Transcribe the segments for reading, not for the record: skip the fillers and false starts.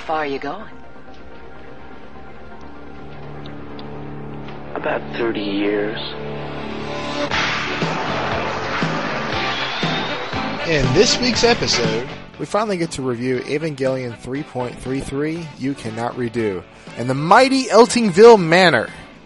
far are you going? About 30 years. In this week's episode, we finally get to review Evangelion 3.33, You Cannot Redo, and the mighty Eltingville Manor.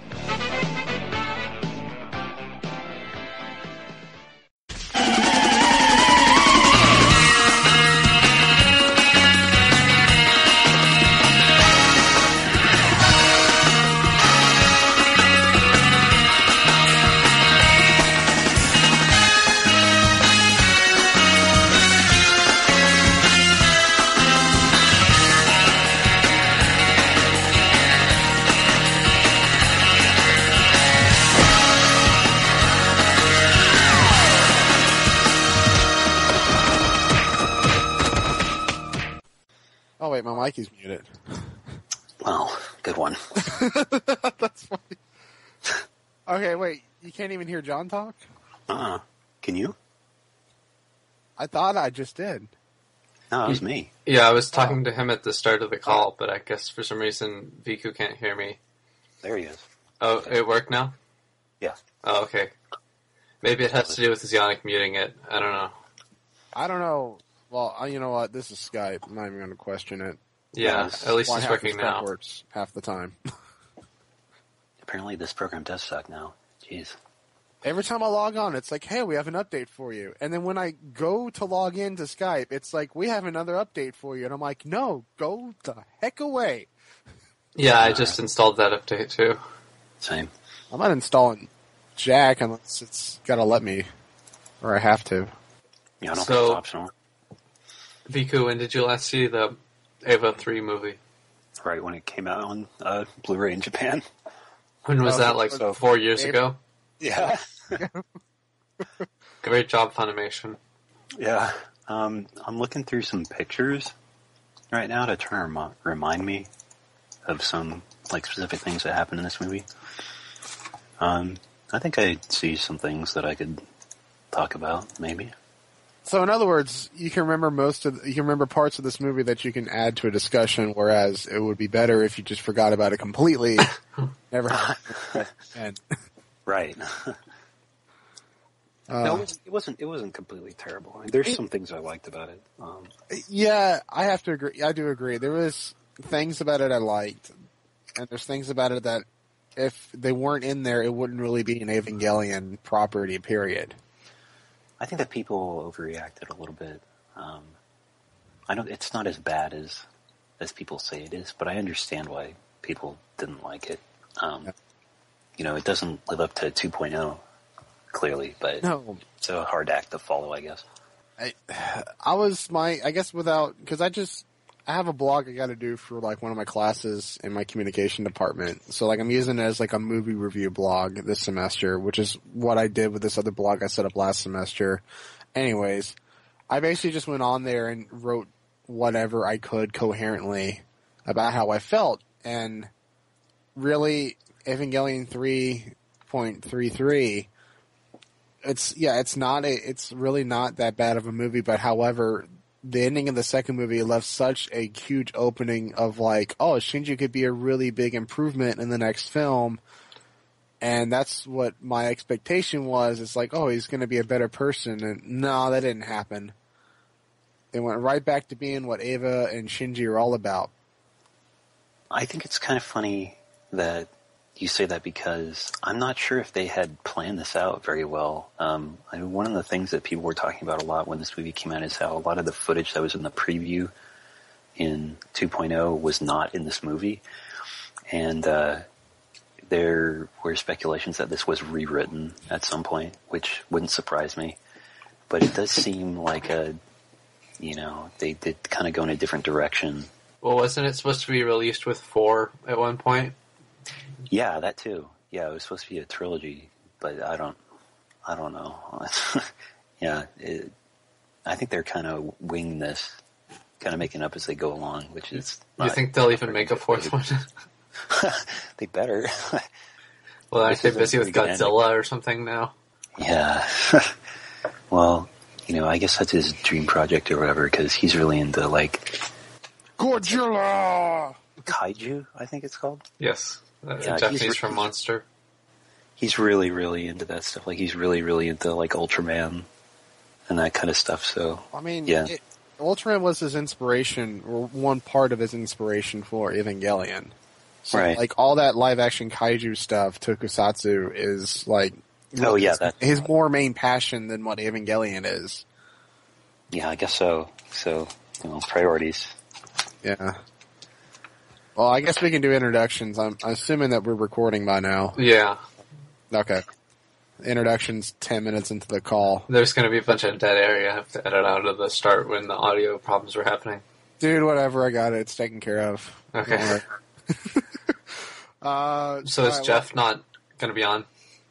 Oh wait, my mic is muted. Well, good one. That's funny. Okay, wait, you can't even hear John talk? Can you? I thought I just did. No, it was me. Yeah, I was talking to him at the start of the call, but I guess for some reason Viku can't hear me. There he is. Oh, it worked now? Yeah. Oh, okay. Maybe it has to do with Zionic muting it. I don't know. I don't know. Well, you know what? This is Skype. I'm not even going to question it. Yeah, at least Why it's half working the stuff now. works half the time. Apparently this program does suck now. Jeez. Every time I log on, it's like, hey, we have an update for you. And then when I go to log into Skype, it's like, we have another update for you. And I'm like, no, go the heck away. Yeah, I just installed that update too. Same. I'm not installing Jack unless it's got to let me, or I have to. Yeah, I don't So- think it's optional. Viku, when did you last see the Eva 3 movie? Right when it came out on Blu-ray in Japan. When was Oh, that, like so 4 years ago? Yeah. Great job, Funimation. Yeah. I'm looking through some pictures right now to try to remind me of some specific things that happened in this movie. I think I see some things that I could talk about, maybe. So in other words, you can remember parts of this movie that you can add to a discussion, whereas it would be better if you just forgot about it completely. Never. And Right. No, it wasn't completely terrible. I mean, there's some things I liked about it. yeah, I have to agree. I do agree. There was things about it I liked, and there's things about it that if they weren't in there, it wouldn't really be an Evangelion property, period. I think that people overreacted a little bit. I know it's not as bad as people say it is, but I understand why people didn't like it. It doesn't live up to 2.0, clearly, but No. it's a hard act to follow, I guess. because I have a blog I got to do for one of my classes in my communication department. So I'm using it as a movie review blog this semester, which is what I did with this other blog I set up last semester. Anyways, I basically just went on there and wrote whatever I could coherently about how I felt. And really, Evangelion 3.33, it's really not that bad of a movie, but however, the ending of the second movie left such a huge opening of Shinji could be a really big improvement in the next film. And that's what my expectation was. It's he's going to be a better person. And no, that didn't happen. They went right back to being what Eva and Shinji are all about. I think it's kind of funny that you say that because I'm not sure if they had planned this out very well. One of the things that people were talking about a lot when this movie came out is how a lot of the footage that was in the preview in 2.0 was not in this movie. And there were speculations that this was rewritten at some point, which wouldn't surprise me. But it does seem like they did kind of go in a different direction. Well, wasn't it supposed to be released with 4 at one point? Yeah, that too. Yeah, it was supposed to be a trilogy, but I don't know. Yeah, I think they're kind of winging this, kind of making up as they go along, which is. You think they'll even make a 4th one? They better. Well, aren't they busy with Godzilla or something now? Yeah. Well, I guess that's his dream project or whatever, because he's really into Godzilla! Kaiju, I think it's called. Yes. Yeah, Japanese from Monster. He's really, really into that stuff. Like, he's really, really into, like, Ultraman and that kind of stuff, so... I mean, yeah. Ultraman was his inspiration, or one part of his inspiration for Evangelion. So, Right. like, all that live-action kaiju stuff, Tokusatsu, is, like... Oh, yeah, that's... his more main passion than what Evangelion is. Yeah, I guess so. So, priorities. Yeah. Well, I guess we can do introductions. I'm assuming that we're recording by now. Yeah. Okay. Introductions 10 minutes into the call. There's going to be a bunch of dead air I have to edit out of the start when the audio problems were happening. Dude, whatever, I got it. It's taken care of. Okay. So is Jeff not going to be on?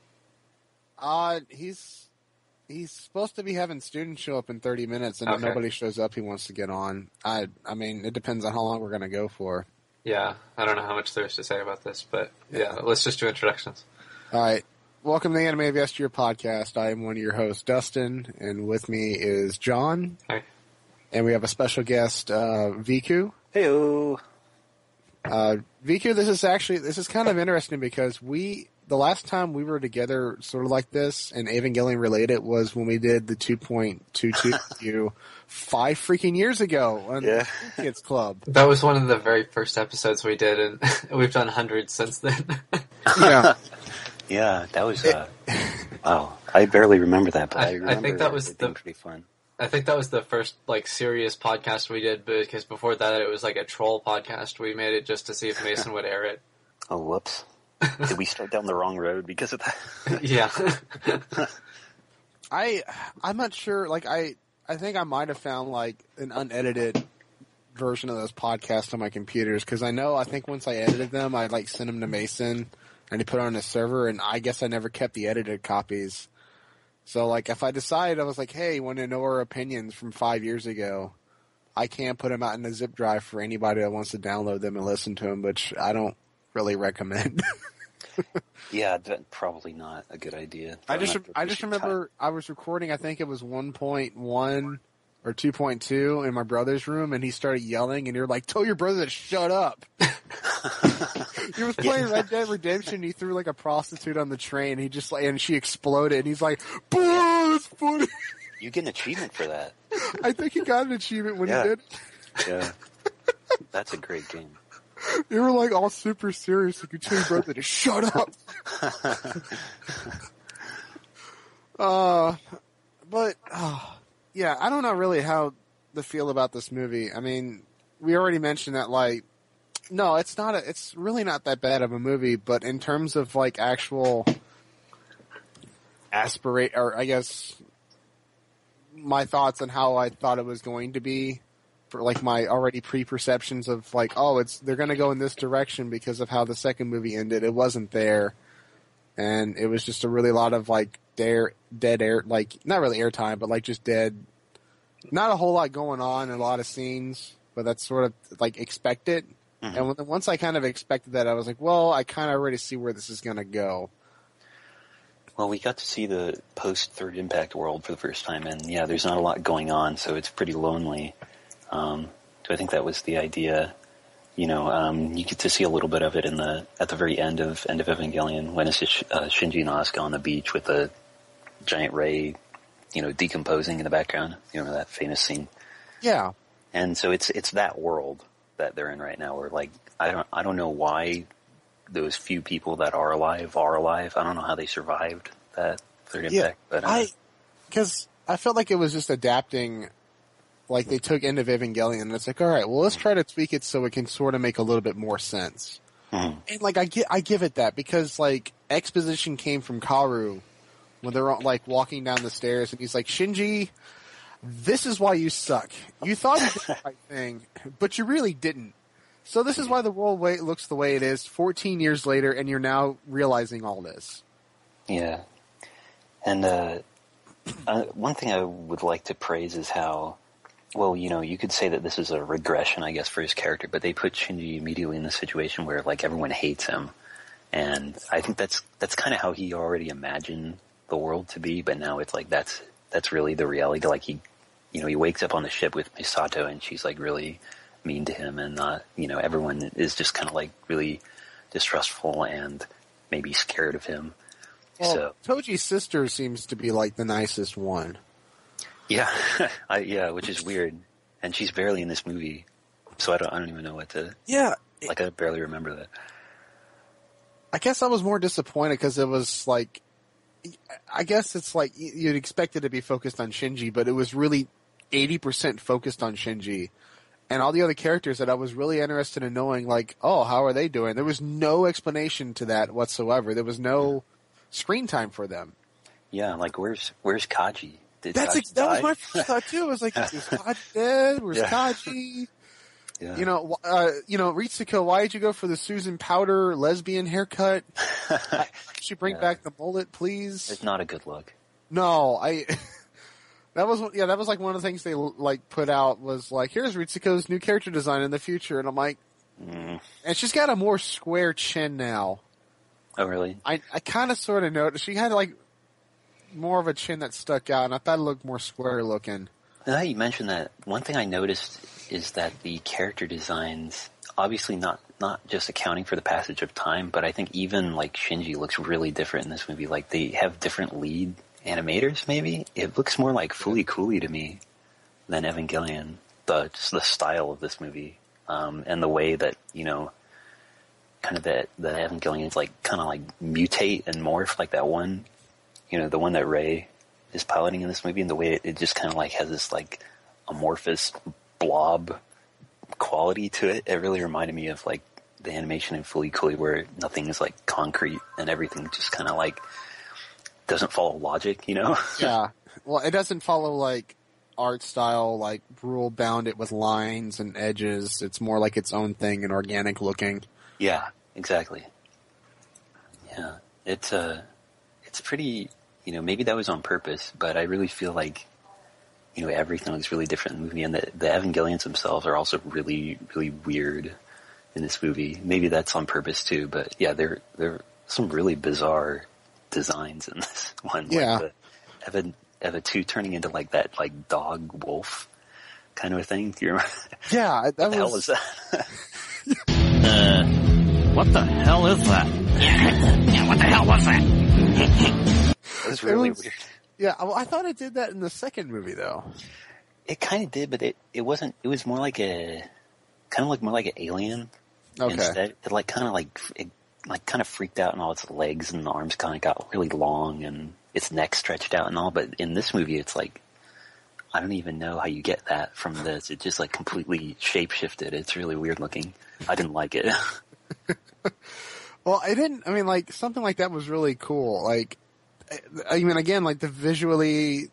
He's supposed to be having students show up in 30 minutes, and if Okay. nobody shows up, he wants to get on. I mean, it depends on how long we're going to go for. Yeah, I don't know how much there's to say about this, but yeah, let's just do introductions. All right. Welcome to the Anime of Yesteryear podcast. I am one of your hosts, Dustin, and with me is John. Hi. And we have a special guest, Viku. Heyo. Viku, this is kind of interesting because the last time we were together sort of like this and Evangelion related was when we did the 2.22 review 5 freaking years ago on the Kids Club. That was one of the very first episodes we did, and we've done hundreds since then. Yeah. Yeah, that was, wow. I barely remember that, but I remember I think that was it being pretty fun. I think that was the first, like, serious podcast we did, because before that it was like a troll podcast. We made it just to see if Mason would air it. Oh, whoops. Did we start down the wrong road because of that? Yeah. I'm not sure, like, I think I might have found, like, an unedited version of those podcasts on my computers, because I think once I edited them, I, like, sent them to Mason, and he put it on his server, and I guess I never kept the edited copies. So, like, if I decided, I was like, hey, want to know our opinions from 5 years ago, I can put them out in a zip drive for anybody that wants to download them and listen to them, which I don't really recommend. Yeah, that's probably not a good idea. I just remember I was recording, I think it was 1.1 or 2.2 in my brother's room, and he started yelling, and you're like, tell your brother to shut up. He was playing Red Dead Redemption, he threw like a prostitute on the train, he just and she exploded, and he's like, boy, that's funny. You get an achievement for that. I think he got an achievement when he did. Yeah. That's a great game. You were like all super serious, you could tell your brother to shut up. Yeah, I don't know really how to feel about this movie. I mean, we already mentioned that, like, no, it's really not that bad of a movie, but in terms of, like, actual or I guess my thoughts on how I thought it was going to be, for, like, my already preperceptions of, like, oh, they're gonna go in this direction because of how the second movie ended. It wasn't there. And it was just a really lot of, like, dead air, like, not really airtime, but, like, just dead. Not a whole lot going on in a lot of scenes, but that's sort of, like, expected. Mm-hmm. And once I kind of expected that, I was like, well, I kind of already see where this is going to go. Well, we got to see the post-Third Impact world for the first time, and yeah, there's not a lot going on, so it's pretty lonely. So I think that was the idea. You get to see a little bit of it at the very end of Evangelion, when it's Shinji and Asuka on the beach with the giant ray, decomposing in the background. You know, that famous scene. Yeah. And so it's that world that they're in right now, where, like, I don't know why those few people that are alive. I don't know how they survived that Third Impact. But because I felt like it was just adapting. Like, they took End of Evangelion, and it's like, all right, well, let's try to tweak it so it can sort of make a little bit more sense. Mm-hmm. And, like, I give it that, because, like, exposition came from Kaoru when they're, like, walking down the stairs, and he's like, Shinji, this is why you suck. You thought you did the right thing, but you really didn't. So this is why the world looks the way it is 14 years later, and you're now realizing all this. Yeah. And one thing I would like to praise is how, well, you could say that this is a regression, I guess, for his character, but they put Shinji immediately in the situation where, like, everyone hates him. And I think that's kind of how he already imagined the world to be, but now it's like that's really the reality. Like, he wakes up on the ship with Misato, and she's, like, really mean to him, and not, everyone is just kind of like really distrustful and maybe scared of him. Well, So Toji's sister seems to be like the nicest one. yeah, which is weird, and she's barely in this movie, so I don't even know what to. Yeah, like I barely remember that. I guess I was more disappointed because it was like, I guess it's like you'd expect it to be focused on Shinji, but it was really 80% focused on Shinji. And all the other characters that I was really interested in knowing, like, oh, how are they doing? There was no explanation to that whatsoever. There was no screen time for them. Yeah, like where's Kaji? That was my first thought too. I was like, is Kaji dead? Where's Kaji? Yeah. Ritsuko, why did you go for the Susan Powder lesbian haircut? Could you bring back the mullet, please? It's not a good look. No, that was like one of the things they like put out was like, here's Ritsuko's new character design in the future, and I'm like, and she's got a more square chin now. Oh, really? I kind of sort of noticed she had like more of a chin that stuck out, and I thought it looked more square looking. Now you mentioned that, one thing I noticed is that the character designs, obviously not just accounting for the passage of time, but I think even like Shinji looks really different in this movie. Like they have different lead animators, maybe? It looks more like Fooly Cooly to me than Evangelion. Just the style of this movie, and the way that, kind of the Evangelions like kind of like mutate and morph, like that one, the one that Rei is piloting in this movie, and the way it just kind of like has this like amorphous blob quality to it. It really reminded me of like the animation in Fooly Cooly, where nothing is like concrete and everything just kind of like doesn't follow logic, Yeah. Well, it doesn't follow like art style, like rule bound it with lines and edges. It's more like its own thing and organic looking. Yeah, exactly. Yeah. It's pretty, maybe that was on purpose, but I really feel like, everything looks really different in the movie, and the Evangelions themselves are also really, really weird in this movie. Maybe that's on purpose too, but yeah, there are some really bizarre designs in this one. Yeah. Like Eva 2 turning into like that like dog wolf kind of a thing. Do you remember? Yeah, what the hell is that? What the hell is that? Yeah, what the hell was that? It was really weird. Yeah, well, I thought it did that in the second movie though. It kind of did, but it wasn't. It was more like more like an alien. Okay. Instead, it kind of freaked out, and all its legs and arms kind of got really long, and its neck stretched out and all. But in this movie, it's like, I don't even know how you get that from this. It just like completely shapeshifted. It's really weird looking. I didn't like it. Well, like something like that was really cool. Like, I mean, again, like visually,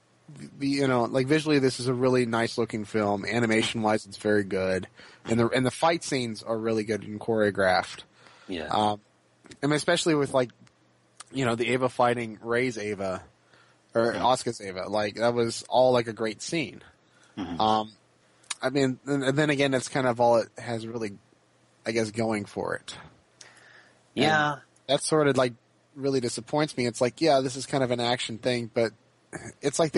this is a really nice looking film. Animation wise, it's very good, and the fight scenes are really good and choreographed. Yeah. And especially with like, the Eva fighting Rei's Eva, or Asuka's Eva, like that was all like a great scene. Mm-hmm. I mean, and then again, that's kind of all it has really, I guess, going for it. Yeah. And that sort of like really disappoints me. It's like, yeah, this is kind of an action thing, but it's like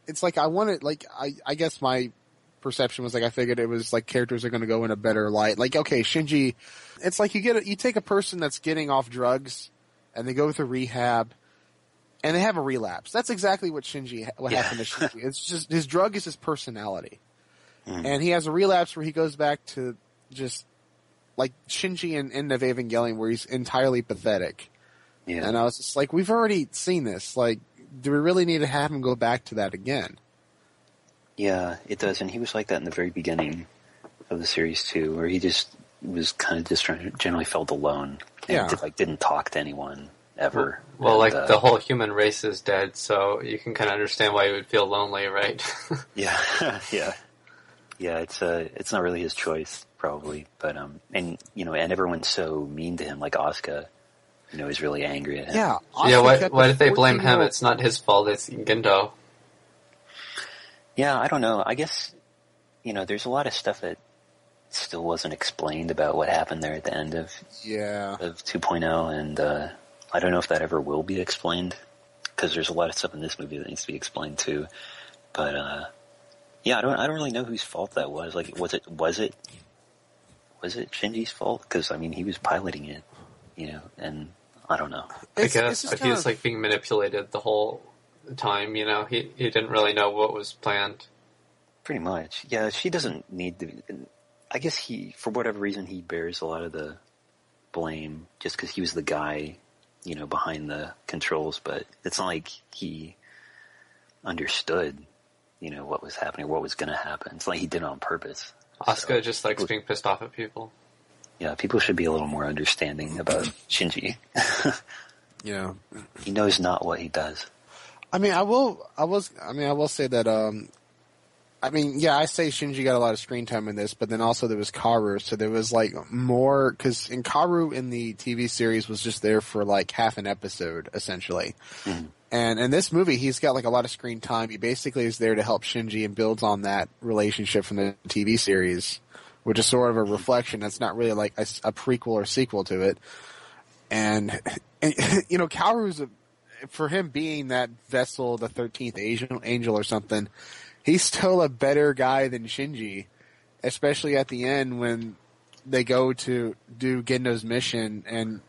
I guess my perception was like, I figured it was like characters are going to go in a better light. Like, okay, Shinji, it's like you take a person that's getting off drugs and they go through rehab and they have a relapse. That's exactly what happened to Shinji. It's just, his drug is his personality. And he has a relapse where he goes back to just like Shinji in End of Evangelion, where he's entirely pathetic. Yeah. And I was just like, we've already seen this. Like, do we really need to have him go back to that again? Yeah, it does. And he was like that in the very beginning of the series too, where he just was kind of just generally felt alone. And didn't talk to anyone ever. Well, like the whole human race is dead, so you can kind of understand why he would feel lonely, right? Yeah. Yeah, it's not really his choice, probably, but and everyone's so mean to him, like Asuka, is really angry at him. Yeah, why did they blame him? It's not his fault. It's Gendo. Yeah, I don't know. I guess there's a lot of stuff that still wasn't explained about what happened there at the end of 2.0, and I don't know if that ever will be explained, because there's a lot of stuff in this movie that needs to be explained too. But Yeah, I don't really know whose fault that was. Like, was it Shinji's fault? Because I mean, he was piloting it, and I don't know. I guess he was like being manipulated the whole time. He didn't really know what was planned. Pretty much, yeah. She doesn't need to. I guess for whatever reason, he bears a lot of the blame just because he was the guy, behind the controls. But it's not like he understood, what was happening, what was going to happen. It's like he did it on purpose. Asuka just likes being pissed off at people. Yeah, people should be a little more understanding about Shinji. Yeah, he knows not what he does. I will say that. I say Shinji got a lot of screen time in this, but then also there was Kaoru, so there was like more, because Kaoru in the TV series was just there for like half an episode, essentially. Mm-hmm. And in this movie, he's got like a lot of screen time. He basically is there to help Shinji and builds on that relationship from the TV series, which is sort of a reflection. That's not really like a prequel or sequel to it. And Kaoru's, for him being that vessel, the 13th angel or something, he's still a better guy than Shinji, especially at the end when they go to do Gendo's mission and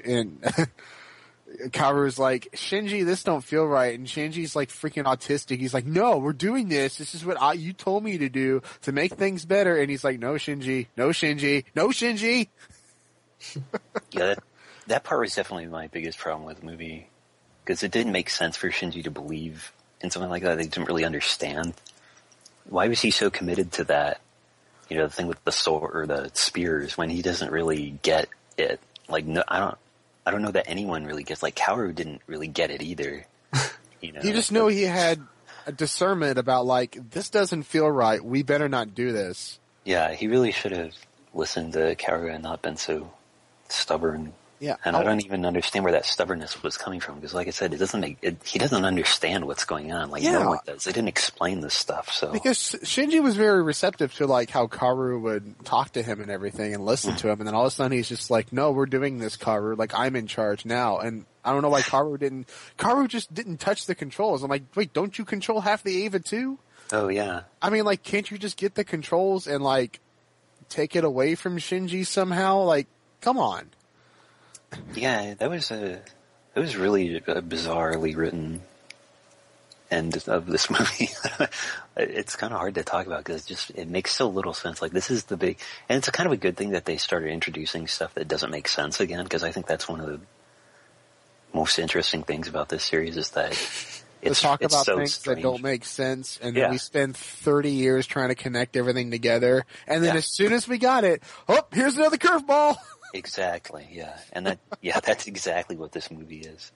Kaoru's like, Shinji, this don't feel right. And Shinji's like freaking autistic. He's like, no, we're doing this. This is what you told me to do to make things better. And he's like, no, Shinji, no, Shinji, no, Shinji. Yeah, that part was definitely my biggest problem with the movie, because it didn't make sense for Shinji to believe in something like that they didn't really understand. Why was he so committed to that? The thing with the sword or the spears, when he doesn't really get it. Like, no, I don't know that anyone really gets. Like, Kaoru didn't really get it either. You just know he had a discernment about like, this doesn't feel right. We better not do this. Yeah, he really should have listened to Kaoru and not been so stubborn. Yeah, and I don't even understand where that stubbornness was coming from, because, like I said, he doesn't understand what's going on. Like, no one does. They didn't explain this stuff, so. Because Shinji was very receptive to, like, how Kaoru would talk to him and everything and listen to him, and then all of a sudden he's just like, no, we're doing this, Kaoru. Like, I'm in charge now. And I don't know why Kaoru just didn't touch the controls. I'm like, wait, don't you control half the Eva too? Oh, yeah. I mean, like, can't you just get the controls and, like, take it away from Shinji somehow? Like, come on. Yeah, that was really a bizarrely written end of this movie. It's kind of hard to talk about because it makes so little sense. Like, this is the big, and it's a kind of a good thing that they started introducing stuff that doesn't make sense again, because I think that's one of the most interesting things about this series is that it's talk about so things strange. that don't make sense, and then we spend 30 years trying to connect everything together, and then as soon as we got it, here's another curveball. Exactly, yeah. And that's exactly what this movie is.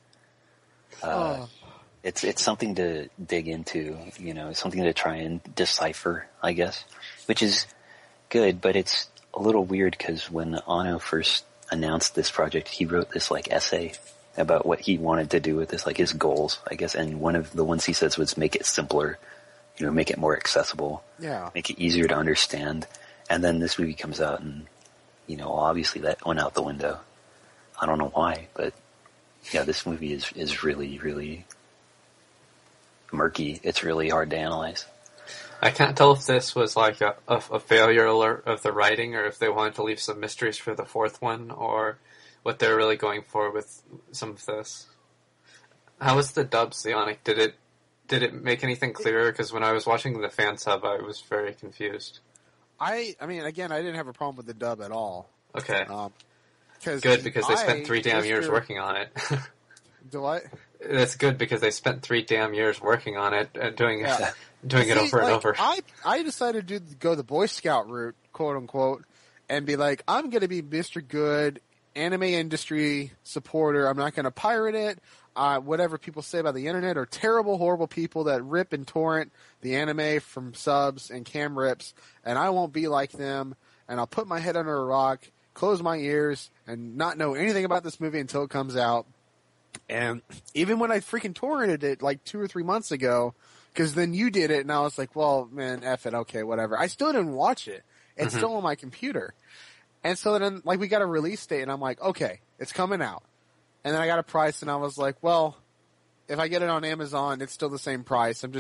It's something to dig into, something to try and decipher, I guess, which is good, but it's a little weird because when Anno first announced this project, he wrote this, like, essay about what he wanted to do with this, like, his goals, I guess, and one of the ones he says was make it simpler, make it more accessible, make it easier to understand, and then this movie comes out and obviously that went out the window. I don't know why, but yeah, this movie is really, really murky. It's really hard to analyze. I can't tell if this was like a failure alert of the writing, or if they wanted to leave some mysteries for the fourth one, or what they're really going for with some of this. How was the dub, Psionic? Did it make anything clearer? Because when I was watching the fan sub, I was very confused. I mean, again, I didn't have a problem with the dub at all. Okay. Good, because they spent 3 damn years working on it. Do what? That's good, because they spent 3 damn years working on it and doing it over and over. I decided to go the Boy Scout route, quote unquote, and be like, I'm going to be Mr. Good, anime industry supporter. I'm not going to pirate it. Whatever people say about the internet are terrible, horrible people that rip and torrent the anime from subs and cam rips, and I won't be like them, and I'll put my head under a rock, close my ears, and not know anything about this movie until it comes out. And even when I freaking torrented it like 2 or 3 months ago, because then you did it, and I was like, well, man, F it, okay, whatever. I still didn't watch it. It's still on my computer. And so then, like, we got a release date, and I'm like, okay, it's coming out. And then I got a price, and I was like, well, if I get it on Amazon, it's still the same price. I'm just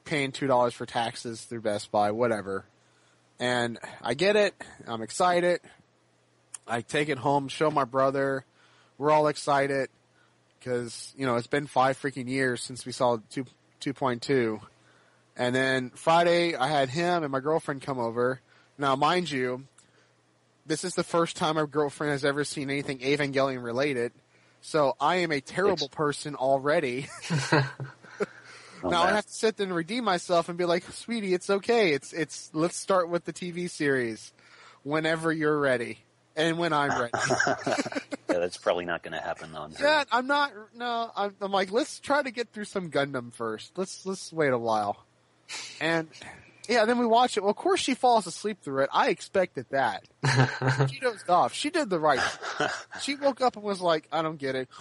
paying $2 for taxes through Best Buy, whatever. And I get it. I'm excited. I take it home, show my brother. We're all excited because, it's been 5 freaking years since we saw 2.2. And then Friday, I had him and my girlfriend come over. Now, mind you, this is the first time my girlfriend has ever seen anything Evangelion related. So I am a terrible person already. Now I have to sit there and redeem myself and be like, sweetie, it's okay. It's let's start with the TV series whenever you're ready and when I'm ready. Yeah, that's probably not going to happen on her. Yeah, I'm not. No, I'm like, let's try to get through some Gundam first. Let's wait a while. And yeah, then we watch it. Well, of course she falls asleep through it. I expected that. She dozed off. She did the right thing. She woke up and was like, I don't get it.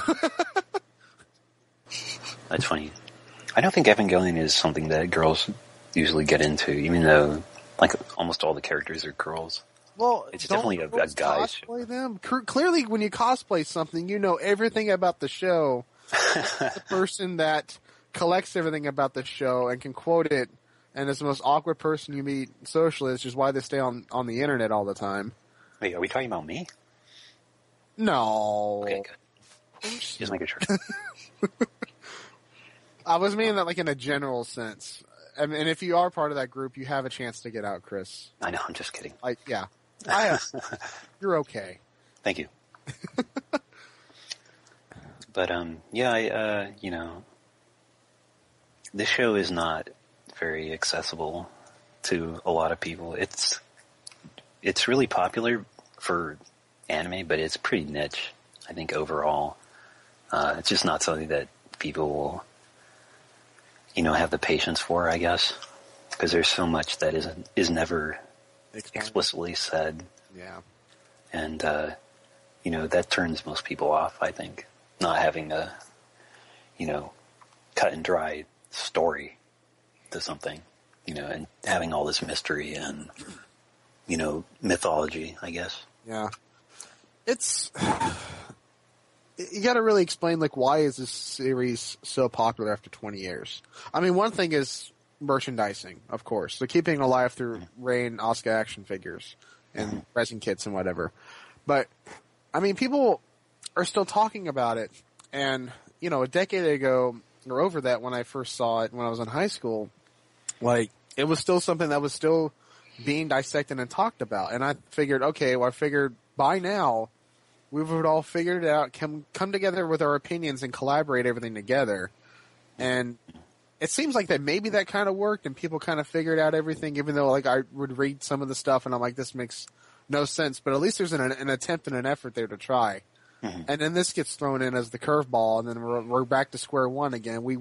That's funny. I don't think Evangelion is something that girls usually get into, even though like almost all the characters are girls. Well, it's definitely a guy's cosplay them. Clearly, when you cosplay something, you know everything about the show. The person that collects everything about the show and can quote it, and is the most awkward person you meet socially, which is why they stay on the internet all the time. Wait, are we talking about me? No. Okay, good. Just making sure. I was meaning that like in a general sense. I mean, and if you are part of that group, you have a chance to get out, Chris. I know, I'm just kidding. Like, yeah. You're okay. Thank you. But, yeah, this show is not very accessible to a lot of people. It's really popular for anime, but it's pretty niche, I think, overall. It's just not something that people will, have the patience for, I guess, because there's so much that is never explicitly said. Yeah. And, that turns most people off, I think, not having a, cut and dry story to something, and having all this mystery and, mythology, I guess. Yeah. You gotta really explain, like, why is this series so popular after 20 years? I mean, one thing is merchandising, of course. So keeping it alive through Rei and Asuka action figures and resin kits and whatever. But, I mean, people are still talking about it. And, a decade ago, or over that, when I first saw it when I was in high school, like, it was still something that was still being dissected and talked about. And I figured, okay, well, by now, we would all figure it out, come together with our opinions and collaborate everything together. And it seems like that maybe that kind of worked and people kind of figured out everything, even though like I would read some of the stuff and I'm like, this makes no sense. But at least there's an attempt and an effort there to try. Mm-hmm. And then this gets thrown in as the curveball, and then we're back to square one again. We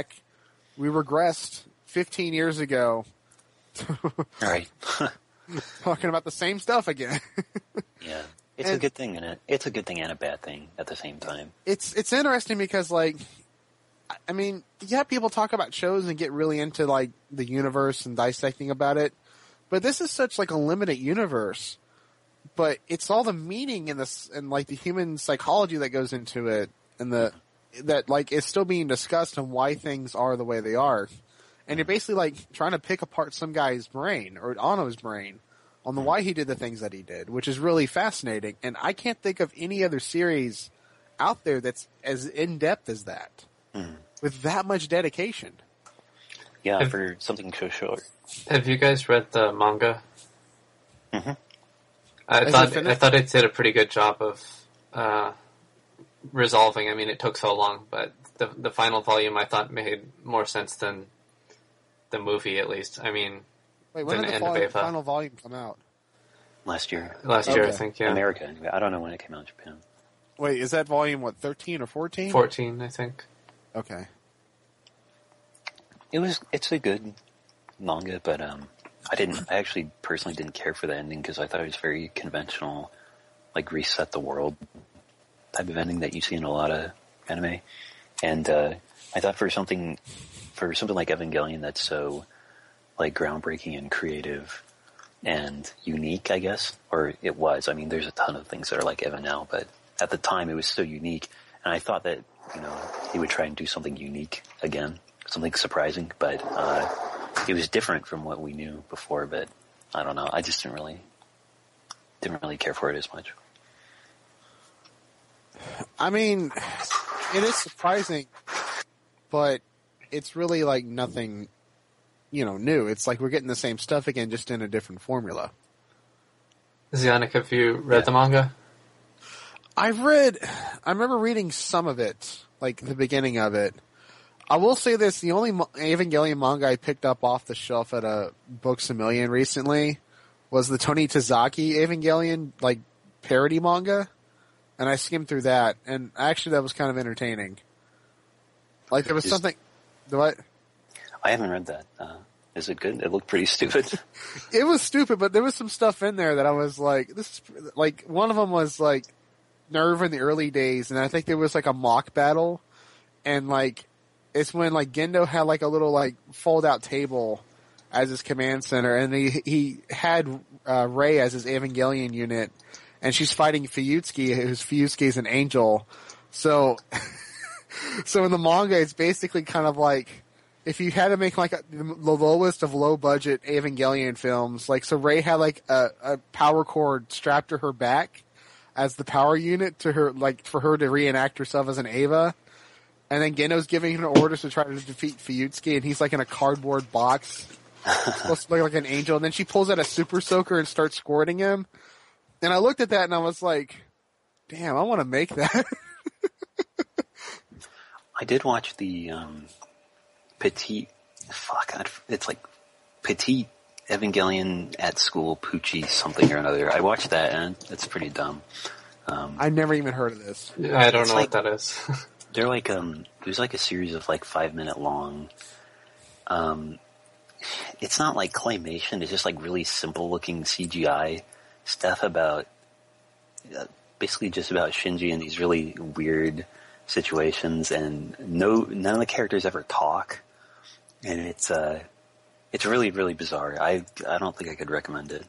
regressed 15 years ago. Right. Talking about the same stuff again. Yeah. It's a good thing, and it's a good thing and a bad thing at the same time. It's interesting because, like, I mean, yeah, people talk about shows and get really into, like, the universe and dissecting about it, but this is such, like, a limited universe. But it's all the meaning and like, the human psychology that goes into it, and that, like, is still being discussed and why things are the way they are. And you're basically, like, trying to pick apart some guy's brain, or Anno's brain, on the why he did the things that he did, which is really fascinating. And I can't think of any other series out there that's as in-depth as that, with that much dedication. Yeah, for something so short. Have you guys read the manga? Mm-hmm. I thought it did a pretty good job of resolving. I mean, it took so long, but the final volume I thought made more sense than the movie, at least. I mean, wait, when did the final volume come out? Last year. Last year, I think, yeah. America. I don't know when it came out in Japan. Wait, is that volume, 13 or 14? 14, I think. Okay. It's a good manga, but I actually personally didn't care for the ending because I thought it was very conventional, like reset the world type of ending that you see in a lot of anime. And I thought for something like Evangelion that's so like groundbreaking and creative and unique, I guess, or it was. I mean, there's a ton of things that are like Evan now, but at the time it was so unique, and I thought that he would try and do something unique again, something surprising, but it was different from what we knew before. But I don't know. I just didn't really care for it as much. I mean, it is surprising, but it's really like nothing, new. It's like we're getting the same stuff again, just in a different formula. Zionic, have you read the manga? I remember reading some of it, like the beginning of it. I will say this, the only Evangelion manga I picked up off the shelf at a Books A Million recently was the Tony Tazaki Evangelion, like, parody manga. And I skimmed through that, and actually that was kind of entertaining. Like, there was something... What? I haven't read that. Is it good? It looked pretty stupid. It was stupid, but there was some stuff in there that I was like, this is... Like, one of them was, like, Nerve in the early days, and I think there was, like, a mock battle, and, like, it's when, like, Gendo had, like, a little, like, fold-out table as his command center, and he had Rei as his Evangelion unit, and she's fighting Fuyutsuki, who's Fuyutsuki's an angel. So, so in the manga, it's basically kind of like, if you had to make like the lowest of low budget Evangelion films, like, so Rei had like a power cord strapped to her back as the power unit to her, like, for her to reenact herself as an Eva. And then Gendo's giving her orders to try to defeat Fuyutsuki, and he's like in a cardboard box, supposed to look like an angel. And then she pulls out a super soaker and starts squirting him. And I looked at that and I was like, damn, I want to make that. I did watch the it's like Petite Evangelion at School Poochie something or another. I watched that and it's pretty dumb. I've never even heard of this. I don't know what that is. They're like, there's like a series of like 5-minute long, it's not like claymation, it's just like really simple looking CGI stuff about, basically just about Shinji in these really weird situations, and none of the characters ever talk, and it's really, really bizarre. I don't think I could recommend it.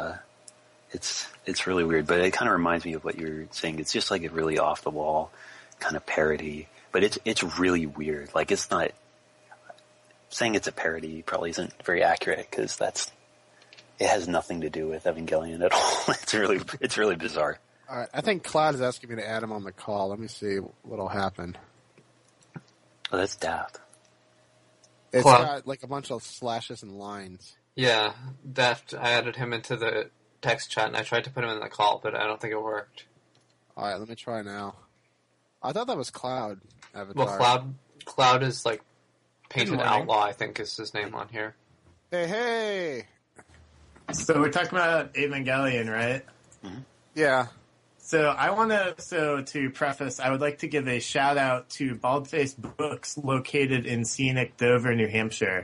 It's really weird, but it kind of reminds me of what you're saying. It's just like a really off the wall kind of parody, but it's really weird. Like, it's not, saying it's a parody probably isn't very accurate, because it has nothing to do with Evangelion at all. It's really bizarre. All right, I think Cloud is asking me to add him on the call. Let me see what'll happen. Oh, that's daft. It's Cloud. got like a bunch of slashes and lines. Yeah, Daft, I added him into the text chat, and I tried to put him in the call, but I don't think it worked. All right, let me try now. I thought that was Cloud Avatar. Well, Cloud is like Painted Outlaw, I think is his name on here. Hey! So we're talking about Evangelion, right? Mm-hmm. Yeah. So I want to preface, I would like to give a shout out to Baldface Books, located in scenic Dover, New Hampshire.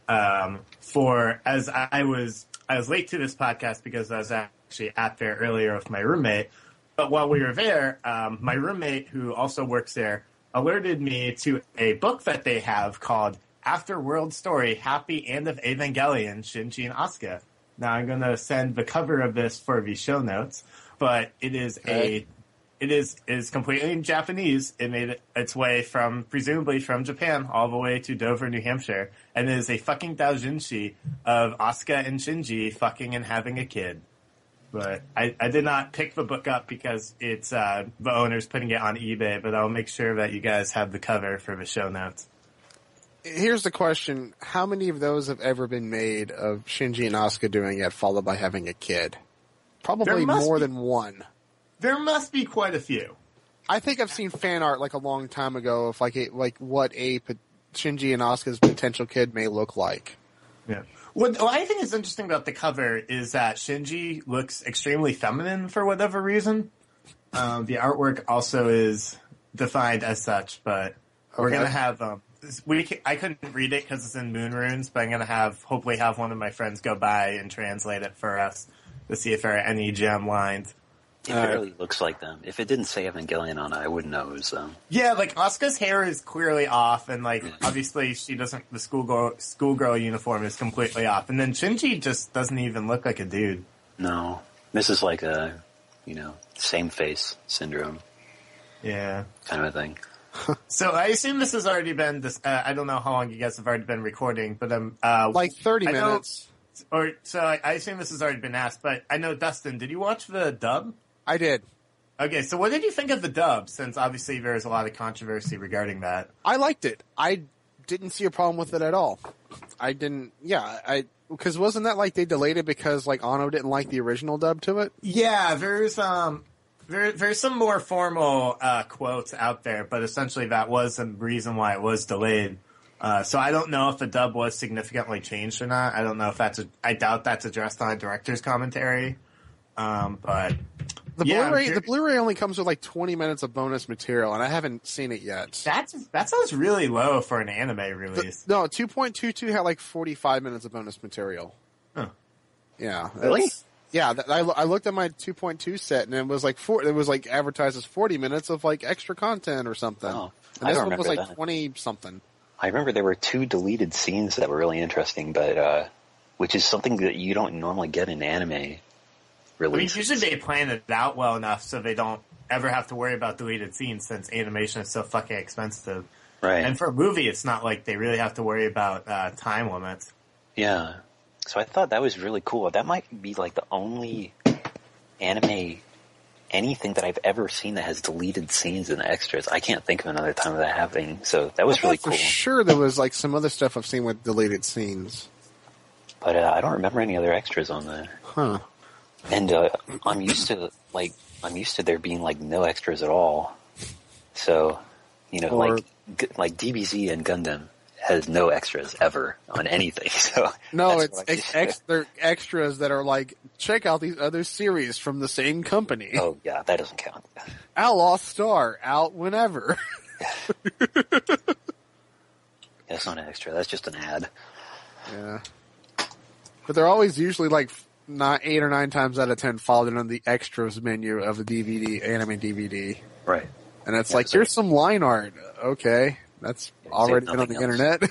As I was late to this podcast because I was actually at there earlier with my roommate. But while we were there, my roommate, who also works there, alerted me to a book that they have called Afterworld Story: Happy End of Evangelion, Shinji and Asuka. Now I'm going to send the cover of this for the show notes, but it is it is completely in Japanese. It made its way presumably from Japan all the way to Dover, New Hampshire, and it is a fucking doujinshi of Asuka and Shinji fucking and having a kid. But I did not pick the book up because it's the owner's putting it on eBay, but I'll make sure that you guys have the cover for the show notes. Here's the question. How many of those have ever been made of Shinji and Asuka doing it, followed by having a kid? Probably more than one. There must be quite a few. I think I've seen fan art like a long time ago of like what Shinji and Asuka's potential kid may look like. Yeah. What I think is interesting about the cover is that Shinji looks extremely feminine for whatever reason. The artwork also is defined as such, but we're going to have... I couldn't read it because it's in Moon Runes, but I'm going to hopefully have one of my friends go by and translate it for us to see if there are any gem lines. It barely looks like them. If it didn't say Evangelion on it, I wouldn't know it was them. Yeah, like, Asuka's hair is clearly off, and, like, obviously the schoolgirl uniform is completely off. And then Shinji just doesn't even look like a dude. No. This is like a, same face syndrome. Yeah. Kind of a thing. So I assume this has already been this. I don't know how long you guys have already been recording, but Like 30 I know- minutes. I assume this has already been asked. But I know, Dustin, did you watch the dub? I did. Okay, so what did you think of the dub? Since obviously there's a lot of controversy regarding that. I liked it. I didn't see a problem with it at all. I didn't. Yeah, because wasn't that like they delayed it because like Anno didn't like the original dub to it? Yeah, there's some more formal quotes out there, but essentially that was the reason why it was delayed. So I don't know if the dub was significantly changed or not. I don't know if I doubt that's addressed on a director's commentary. But The yeah, Blu-ray, the Blu-ray only comes with like 20 minutes of bonus material, and I haven't seen it yet. that sounds really low for an anime release. No, 2.22 had like 45 minutes of bonus material. Huh. Yeah. Really? Yeah, I looked at my 2.2 set, and it was like it was like advertised as 40 minutes of like extra content or something. Oh, and I this don't one was remember like that. 20 something. I remember there were 2 deleted scenes that were really interesting, but which is something that you don't normally get in anime I mean, releases. usually they plan it out well enough so they don't ever have to worry about deleted scenes since animation is so fucking expensive. Right. And for a movie, it's not like they really have to worry about time limits. Yeah. So I thought that was really cool. That might be like the only anime anything that I've ever seen that has deleted scenes and extras. I can't think of another time of that happening. So that was I really thought cool. For sure, there was like some other stuff I've seen with deleted scenes. But I don't remember any other extras on that. Huh. And I'm used to there being like no extras at all. So, Or- like DBZ and Gundam has no extras ever on anything. So No, that's what I'm used to. they're extras that are like, check out these other series from the same company. Oh yeah, that doesn't count. Outlaw Star, out whenever. That's not an extra. That's just an ad. Yeah. But they're always usually like 8 or 9 times out of 10 followed in on the extras menu of a DVD, anime DVD. Right. And it's Yeah, like, so- here's some line art. Okay. That's already been on the nothing else. internet.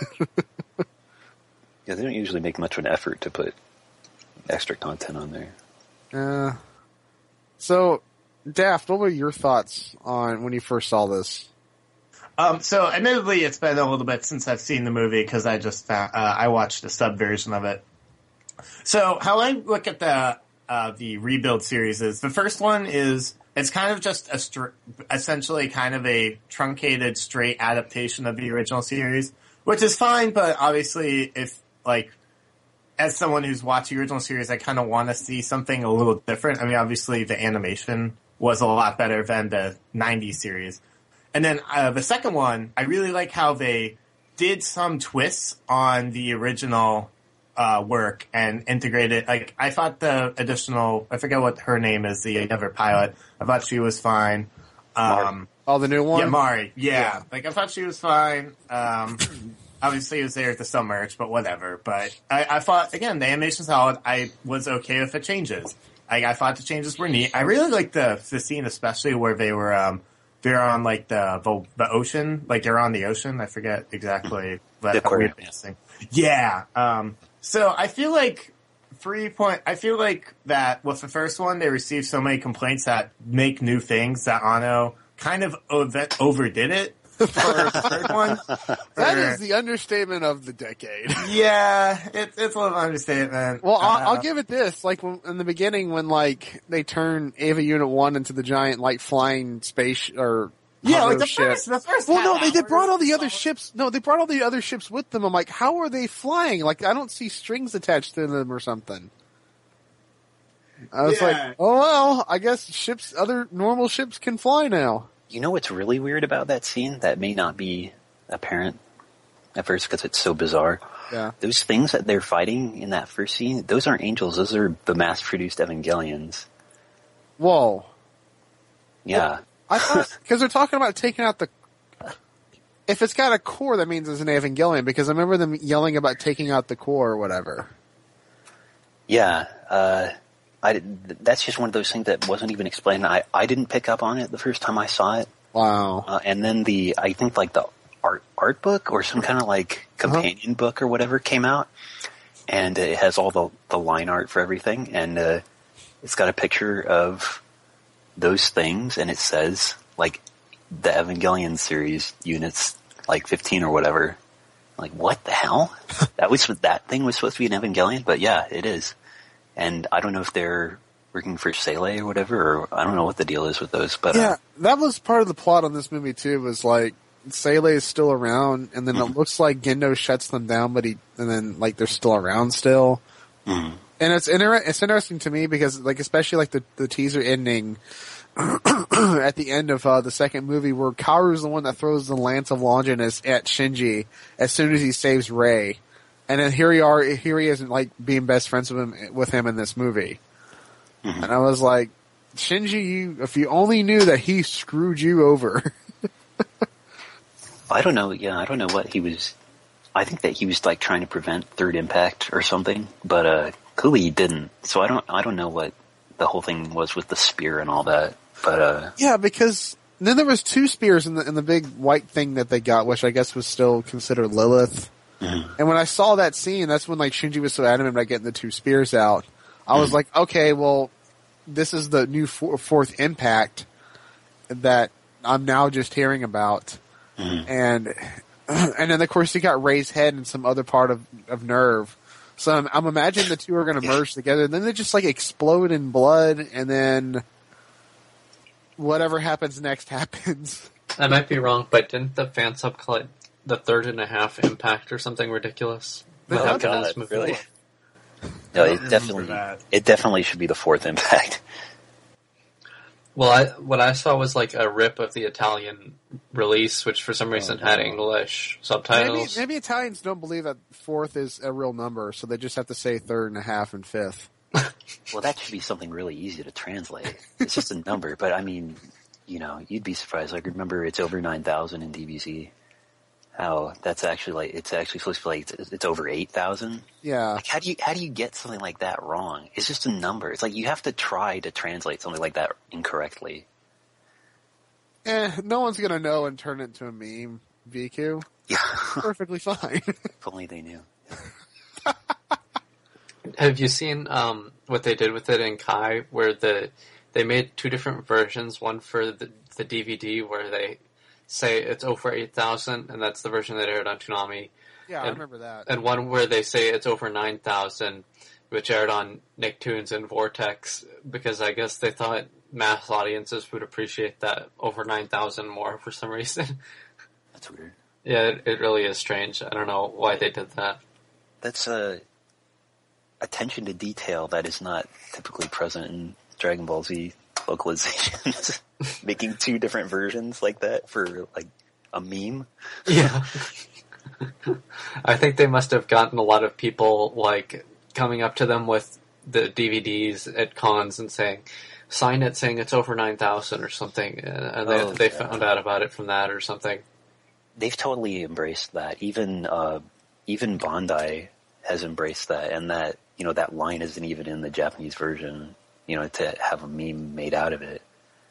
Yeah, they don't usually make much of an effort to put extra content on there. So, Daft, what were your thoughts on when you first saw this? So admittedly, it's been a little bit since I've seen the movie because I just I watched a sub version of it. So how I look at the rebuild series is the first one is it's kind of just essentially kind of a truncated straight adaptation of the original series, which is fine. But obviously, if like as someone who's watched the original series, I kind of want to see something a little different. I mean, obviously the animation was a lot better than the 90s series. And then the second one, I really like how they did some twists on the original work and integrated. Like, I thought the additional, I forget what her name is, the other pilot. I thought she was fine. Oh, the new one? Yeah, Mari. Yeah. Like, I thought she was fine. Obviously, it was there at the submerge, but whatever. But I thought, again, the animation's solid. I was okay with the changes. I thought the changes were neat. I really liked the scene, especially where they were, they're on like the ocean, like they're on the ocean. I forget exactly. But The aquarium. Yeah. So I feel like I feel like that with the first one, they received so many complaints that make new things that Anno kind of overdid it for the third one. That is the understatement of the decade. Yeah, it's a little understatement. Well, I'll give it this. Like, in the beginning, when, like, they turn Ava Unit 1 into the giant, like, flying space, or yeah, like hover the ship. first. Well, no, half they hour brought all the was other solid. ships. No, they brought all the other ships with them. I'm like, how are they flying? Like, I don't see strings attached to them or something. I was Yeah. like, oh well, I guess other normal ships can fly now. You know what's really weird about that scene that may not be apparent at first because it's so bizarre? Yeah. Those things that they're fighting in that first scene, those aren't angels. Those are the mass-produced Evangelions. Whoa. Yeah. I thought, because they're talking about taking out if it's got a core, that means it's an Evangelion, because I remember them yelling about taking out the core or whatever. Yeah. That's just one of those things that wasn't even explained. I didn't pick up on it the first time I saw it. Wow. And then I think like the art book or some kind of like companion book or whatever came out, and it has all the line art for everything, and it's got a picture of those things, and it says like the Evangelion series units, like 15 or whatever. Like, what the hell? That thing was supposed to be an Evangelion, but yeah, it is. And I don't know if they're working for Sele or whatever, or I don't know what the deal is with those, but yeah, that was part of the plot on this movie too, was like, Sele is still around, and then it looks like Gendo shuts them down, and then like they're still around still. And it's interesting to me because like, especially like the teaser ending at the end of the second movie, where Kaoru's the one that throws the Lance of Longinus at Shinji as soon as he saves Rei, and then here he isn't like being best friends with him in this movie. And I was like, Shinji, if you only knew that he screwed you over. I don't know. Yeah, I don't know what he was. I think that he was like trying to prevent third impact or something, but clearly he didn't. So I don't know what the whole thing was with the spear and all that. But yeah, because then there was 2 spears in the big white thing that they got, which I guess was still considered Lilith. And when I saw that scene, that's when like Shinji was so adamant about getting the 2 spears out. I was like, okay, well, this is the new fourth impact that I'm now just hearing about. And then of course he got Rei's head and some other part of nerve. So I'm imagining the 2 are going to merge together, and then they just like explode in blood, and then whatever happens next happens. I might be wrong, but didn't the fan sub call it the 3.5 impact or something ridiculous? Oh God, really? No, it definitely should be the 4th impact. Well, what I saw was like a rip of the Italian release, which for some reason had English subtitles. Maybe Italians don't believe that 4th is a real number, so they just have to say 3.5 and 5th. Well, that should be something really easy to translate. It's just a number, but I mean, you know, you'd be surprised. Like, remember, it's over 9,000 in DBZ. How that's actually like, it's actually supposed to be like, it's over 8,000. Yeah. Like, how do you get something like that wrong? It's just a number. It's like you have to try to translate something like that incorrectly. No one's gonna know and turn it into a meme, VQ. Yeah. Perfectly fine. If only they knew. Have you seen what they did with it in Kai, where they made 2 different versions, one for the DVD where they say it's over 8,000, and that's the version that aired on Toonami. Yeah, I remember that. And one where they say it's over 9,000, which aired on Nicktoons and Vortex, because I guess they thought mass audiences would appreciate that over 9,000 more for some reason. That's weird. Yeah, it really is strange. I don't know why they did that. That's attention to detail that is not typically present in Dragon Ball Z localizations. Making 2 different versions like that for like a meme. Yeah. I think they must have gotten a lot of people like coming up to them with the DVDs at cons and saying, sign it saying it's over 9,000 or something. And they found out about it from that or something. They've totally embraced that. Even Bandai has embraced that, and that, you know, that line isn't even in the Japanese version, you know, to have a meme made out of it.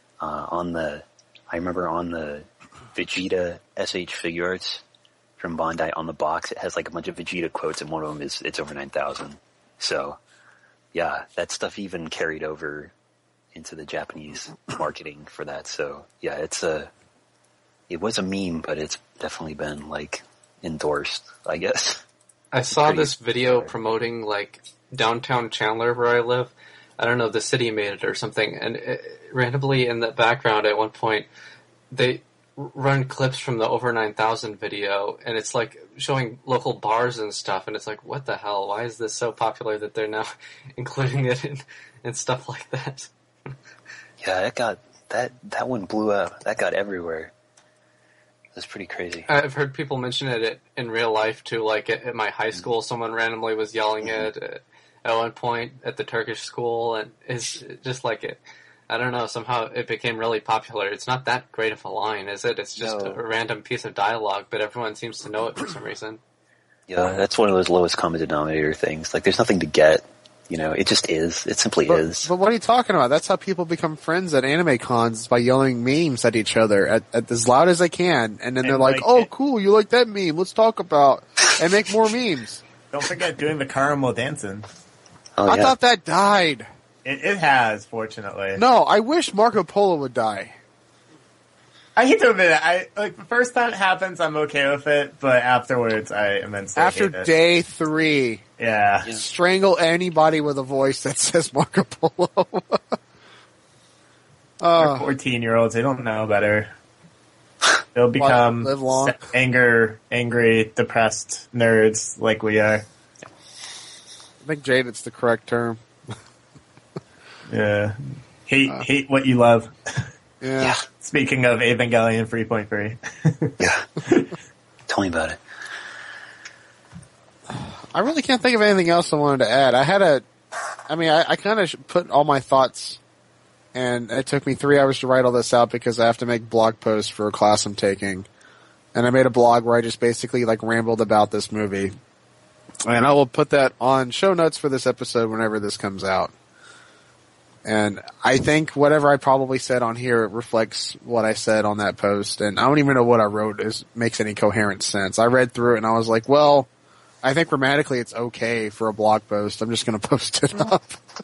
I remember on the Vegeta SH figure arts from Bandai on the box, it has like a bunch of Vegeta quotes, and one of them is, it's over 9,000. So, yeah, that stuff even carried over into the Japanese marketing for that. So, yeah, it was a meme, but it's definitely been like endorsed, I guess. I saw this video promoting like downtown Chandler where I live. I don't know, the city made it or something, and randomly in the background at one point, they run clips from the over 9,000 video, and it's like showing local bars and stuff, and it's like, what the hell? Why is this so popular that they're now including it in stuff like that? Yeah, that one blew up. That got everywhere. That's pretty crazy. I've heard people mention it in real life too, like at my high school, someone randomly was yelling it at one point at the Turkish school, and it's just like it. I don't know, somehow it became really popular. It's not that great of a line, is it? It's just a random piece of dialogue, but everyone seems to know it for some reason. Yeah, that's one of those lowest common denominator things. Like, there's nothing to get. You know, it just is. It simply is. But what are you talking about? That's how people become friends at anime cons, by yelling memes at each other at as loud as they can. And then they're like, oh, cool, you like that meme. Let's talk about and make more memes. Don't forget doing the caramel dancing. Oh, I thought that died. It has, fortunately. No, I wish Marco Polo would die. I hate to admit it. The first time it happens, I'm okay with it, but afterwards, I immensely After hate it. day 3, Yeah. strangle anybody with a voice that says Marco Polo. They're 14-year-olds. They don't know better. They'll become live long. angry, depressed nerds like we are. I think jaded's the correct term. Yeah. Hate what you love. Yeah. Speaking of Evangelion 3.3. Yeah. Tell me about it. I really can't think of anything else I wanted to add. I kind of put all my thoughts, and it took me 3 hours to write all this out because I have to make blog posts for a class I'm taking. And I made a blog where I just basically rambled about this movie. And I will put that on show notes for this episode whenever this comes out. And I think whatever I probably said on here reflects what I said on that post. And I don't even know what I wrote makes any coherent sense. I read through it and I was like, well, I think grammatically it's okay for a blog post. I'm just going to post it up.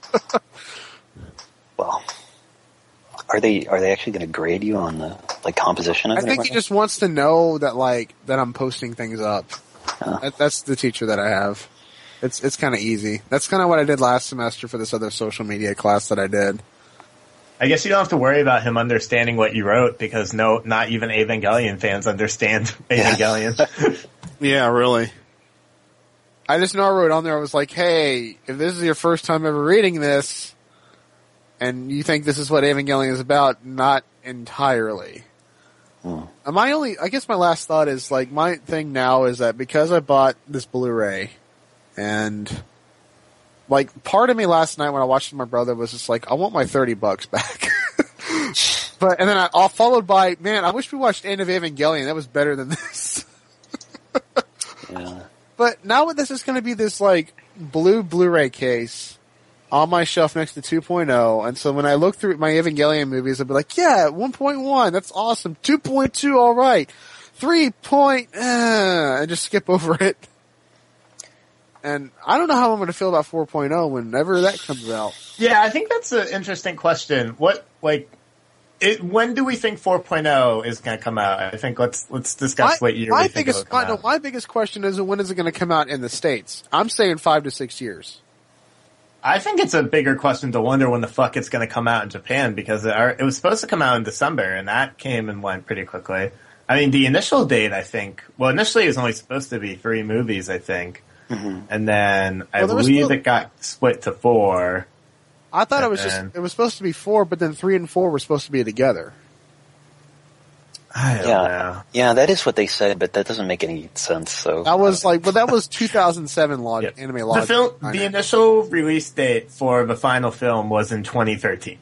Well, are they actually going to grade you on the composition of it? I think he just wants to know that that I'm posting things up. That's the teacher that I have. It's kind of easy. That's kind of what I did last semester for this other social media class that I did. I guess you don't have to worry about him understanding what you wrote because not even Evangelion fans understand Evangelion. Yeah, really. I just know I wrote on there, I was like, hey, if this is your first time ever reading this, and you think this is what Evangelion is about, not entirely. I guess my last thought is, my thing now is that because I bought this Blu-ray, and, part of me last night when I watched it with my brother was just I want my $30 back. And then I followed by, man, I wish we watched End of Evangelion. That was better than this. Yeah. But now this is going to be this, blue Blu-ray case on my shelf next to 2.0. And so when I look through my Evangelion movies, I'll be like, yeah, 1.1, that's awesome. 2.2, all right. 3. And just skip over it. And I don't know how I'm going to feel about 4.0 whenever that comes out. Yeah, I think that's an interesting question. When do we think 4.0 is going to come out? I think let's discuss what year we think it'll come out. My biggest question is when is it going to come out in the States? I'm saying 5 to 6 years. I think it's a bigger question to wonder when the fuck it's going to come out in Japan because it was supposed to come out in December and that came and went pretty quickly. I mean, the initial date, I think, initially it was only supposed to be 3 movies, I think. Mm-hmm. And then I believe it got split to 4. I thought it was supposed to be 4, but then 3 and 4 were supposed to be together. I don't know. Yeah, that is what they said, but that doesn't make any sense. So that was that was 2007 anime log. The initial release date for the final film was in 2013.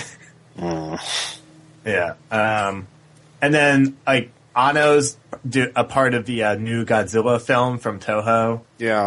Yeah. And then Anno's a part of the new Godzilla film from Toho. Yeah.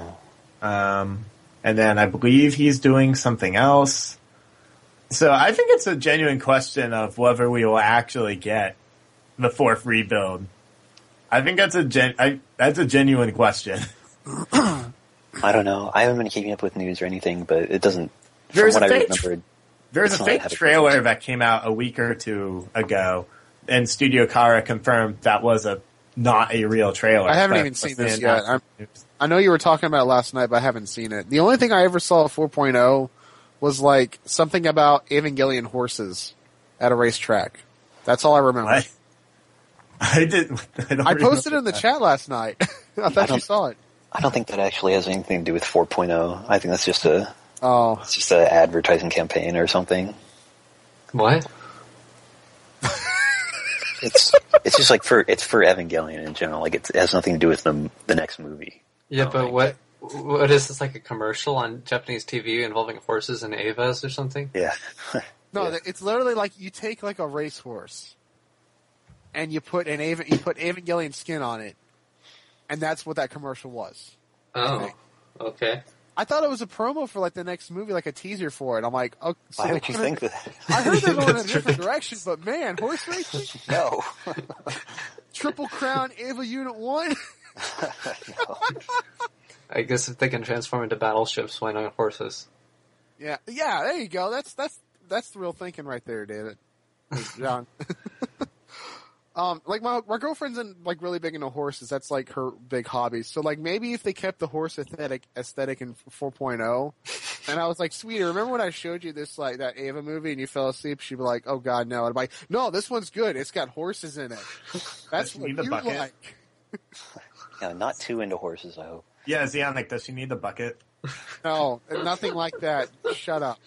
And then I believe he's doing something else. So I think it's a genuine question of whether we will actually get the 4th rebuild. I think that's a genuine question. I don't know. I haven't been keeping up with news or anything, but it doesn't. There's from what a I fake, remembered, there's a fake trailer that came out a week or two ago, and Studio Kara confirmed that was not a real trailer. I haven't even seen this yet. I know you were talking about it last night, but I haven't seen it. The only thing I ever saw of 4.0 was something about Evangelion horses at a racetrack. That's all I remember. What? I posted it in the chat last night. I thought you saw it. I don't think that actually has anything to do with 4.0. I think that's just an advertising campaign or something. What? It's just it's for Evangelion in general. It has nothing to do with the next movie. Yeah, but what is this, a commercial on Japanese TV involving horses and Evas or something? Yeah. No, it's literally you take a racehorse and you put Evangelion skin on it, and that's what that commercial was. Oh, okay. I thought it was a promo for the next movie, a teaser for it. I'm like, oh, so why would you think that? I heard they're going in a different direction, but man, horse racing? No. Triple Crown Eva Unit 1? No. I guess if they can transform into battleships, why not horses? Yeah, there you go. That's the real thinking right there, David. John. Like my girlfriend's like really big into horses. That's like her big hobby. So like maybe if they kept the horse aesthetic in 4.0, and I was like, sweetie, remember when I showed you this like that Ava movie and you fell asleep? She'd be like, oh god, no. And I'm like, no, this one's good. It's got horses in it. That's what you like. Yeah, not too into horses, I hope. Yeah, Zionic, does she need the bucket? No, nothing like that. Shut up.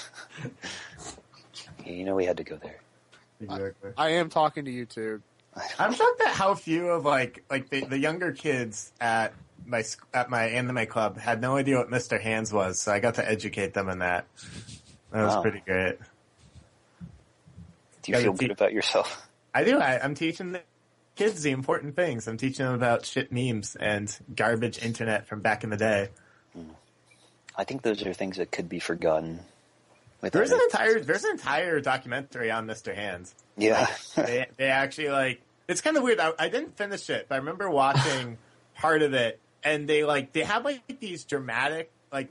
You know we had to go there. Exactly. I am talking to you too. I'm shocked at how few of like the younger kids at my anime club had no idea what Mr. Hands was, so I got to educate them in that. That was pretty great. Do you feel good about yourself? I do. I'm teaching the kids the important things. I'm teaching them about shit memes and garbage internet from back in the day. I think those are things that could be forgotten. There's an entire documentary on Mr. Hands. Yeah. They actually like, it's kind of weird. I didn't finish it, but I remember watching part of it, and they have these dramatic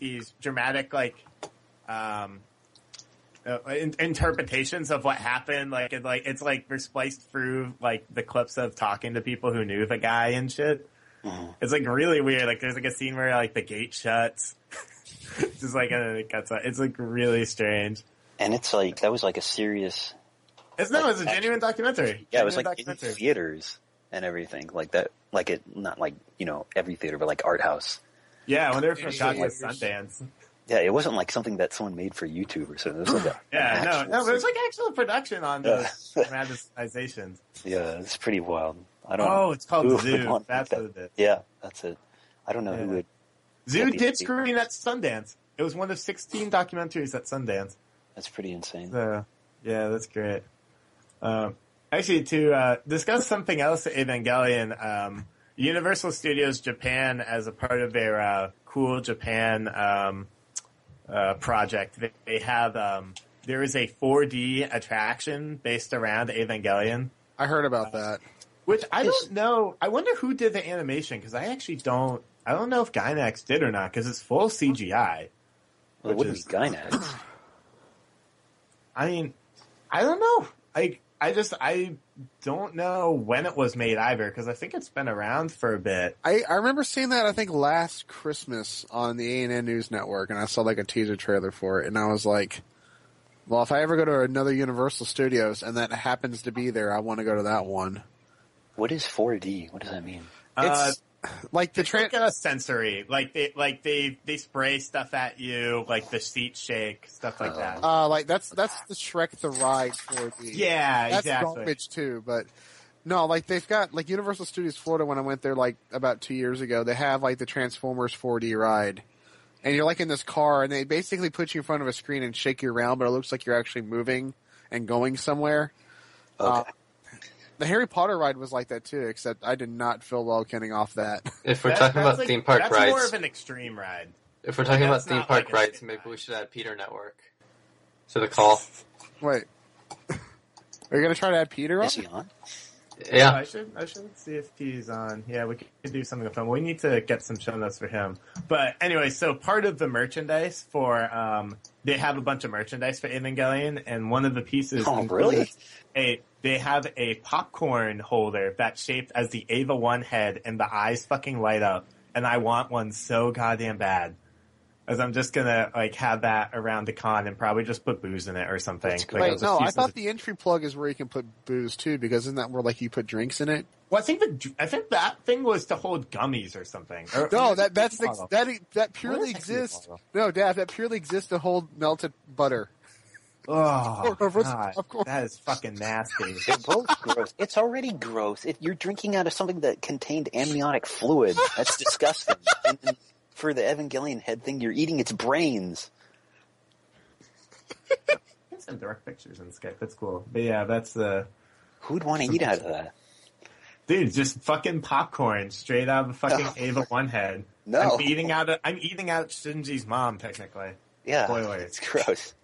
interpretations of what happened. It's like they're spliced through like the clips of talking to people who knew the guy and shit. Mm-hmm. It's like really weird. Like there's like a scene where like the gate shuts. Just like, and then it cuts out. It's like really strange. And it's like, that was like a serious. It's a genuine documentary. Yeah, it was like in theaters and everything. Like that, like it, not like, every theater, but like art house. Yeah, when they were shot like Sundance. Yeah, it wasn't like something that someone made for YouTube or something. It was like no, but it was like actual production on the dramatizations. Yeah, it's pretty wild. It's called Zoo. That's what it is. Yeah, that's it. I don't know who would. Zoo did screen at Sundance. It was one of 16 documentaries at Sundance. That's pretty insane. So, yeah, that's great. Actually, to discuss something else at Evangelion, Universal Studios Japan, as a part of their Cool Japan project, they have there is a 4D attraction based around Evangelion. I heard about that. Which I don't know. I wonder who did the animation, because I actually don't. I don't know if Gainax did or not, because it's full CGI. Well, it wouldn't be Gainax. I mean, I don't know. I don't know when it was made either, because I think it's been around for a bit. I remember seeing that, I think, last Christmas on the ANN News Network, and I saw like a teaser trailer for it, and I was like, well, if I ever go to another Universal Studios and that happens to be there, I want to go to that one. What is 4D? What does that mean? It's like the like a sensory, they spray stuff at you, like the seat shake, stuff like that. Like that's the Shrek the Ride 4D. Yeah, that's exactly. garbage too, but no, like they've got like Universal Studios Florida. When I went there like about 2 years ago, they have like the Transformers 4D ride, and you're like in this car, and they basically put you in front of a screen and shake you around, but it looks like you're actually moving and going somewhere. Okay. The Harry Potter ride was like that too, except I did not feel well getting off that. If we're talking about theme park rides, that's more of an extreme ride. If we're talking about theme park rides, maybe we should add Peter Network to the call. Wait, are you gonna try to add Peter on? Is he on? Yeah, I should see if he's on. Yeah, we could do something with him. We need to get some show notes for him. But anyway, so part of the merchandise for they have a bunch of merchandise for Evangelion, and one of the pieces. Oh, really? They have a popcorn holder that's shaped as the Ava 1 head, and the eyes fucking light up. And I want one so goddamn bad. As I'm just gonna like have that around the con and probably just put booze in it or something. Wait, no, I thought the entry plug is where you can put booze too, because isn't that where like you put drinks in it? Well, I think that thing was to hold gummies or something. No, that purely exists. No, Dad, that purely exists to hold melted butter. Oh, God, that is fucking nasty. They're both gross. It's already gross. If you're drinking out of something that contained amniotic fluid, that's disgusting. And then for the Evangelion head thing, you're eating its brains. Some direct pictures in Skype. That's cool. But yeah, that's the. Who'd want to eat out of that? Dude, just fucking popcorn straight out of a fucking Ava 1 head. No, I'm eating out Shinji's mom, technically. Yeah, spoilers. It's gross.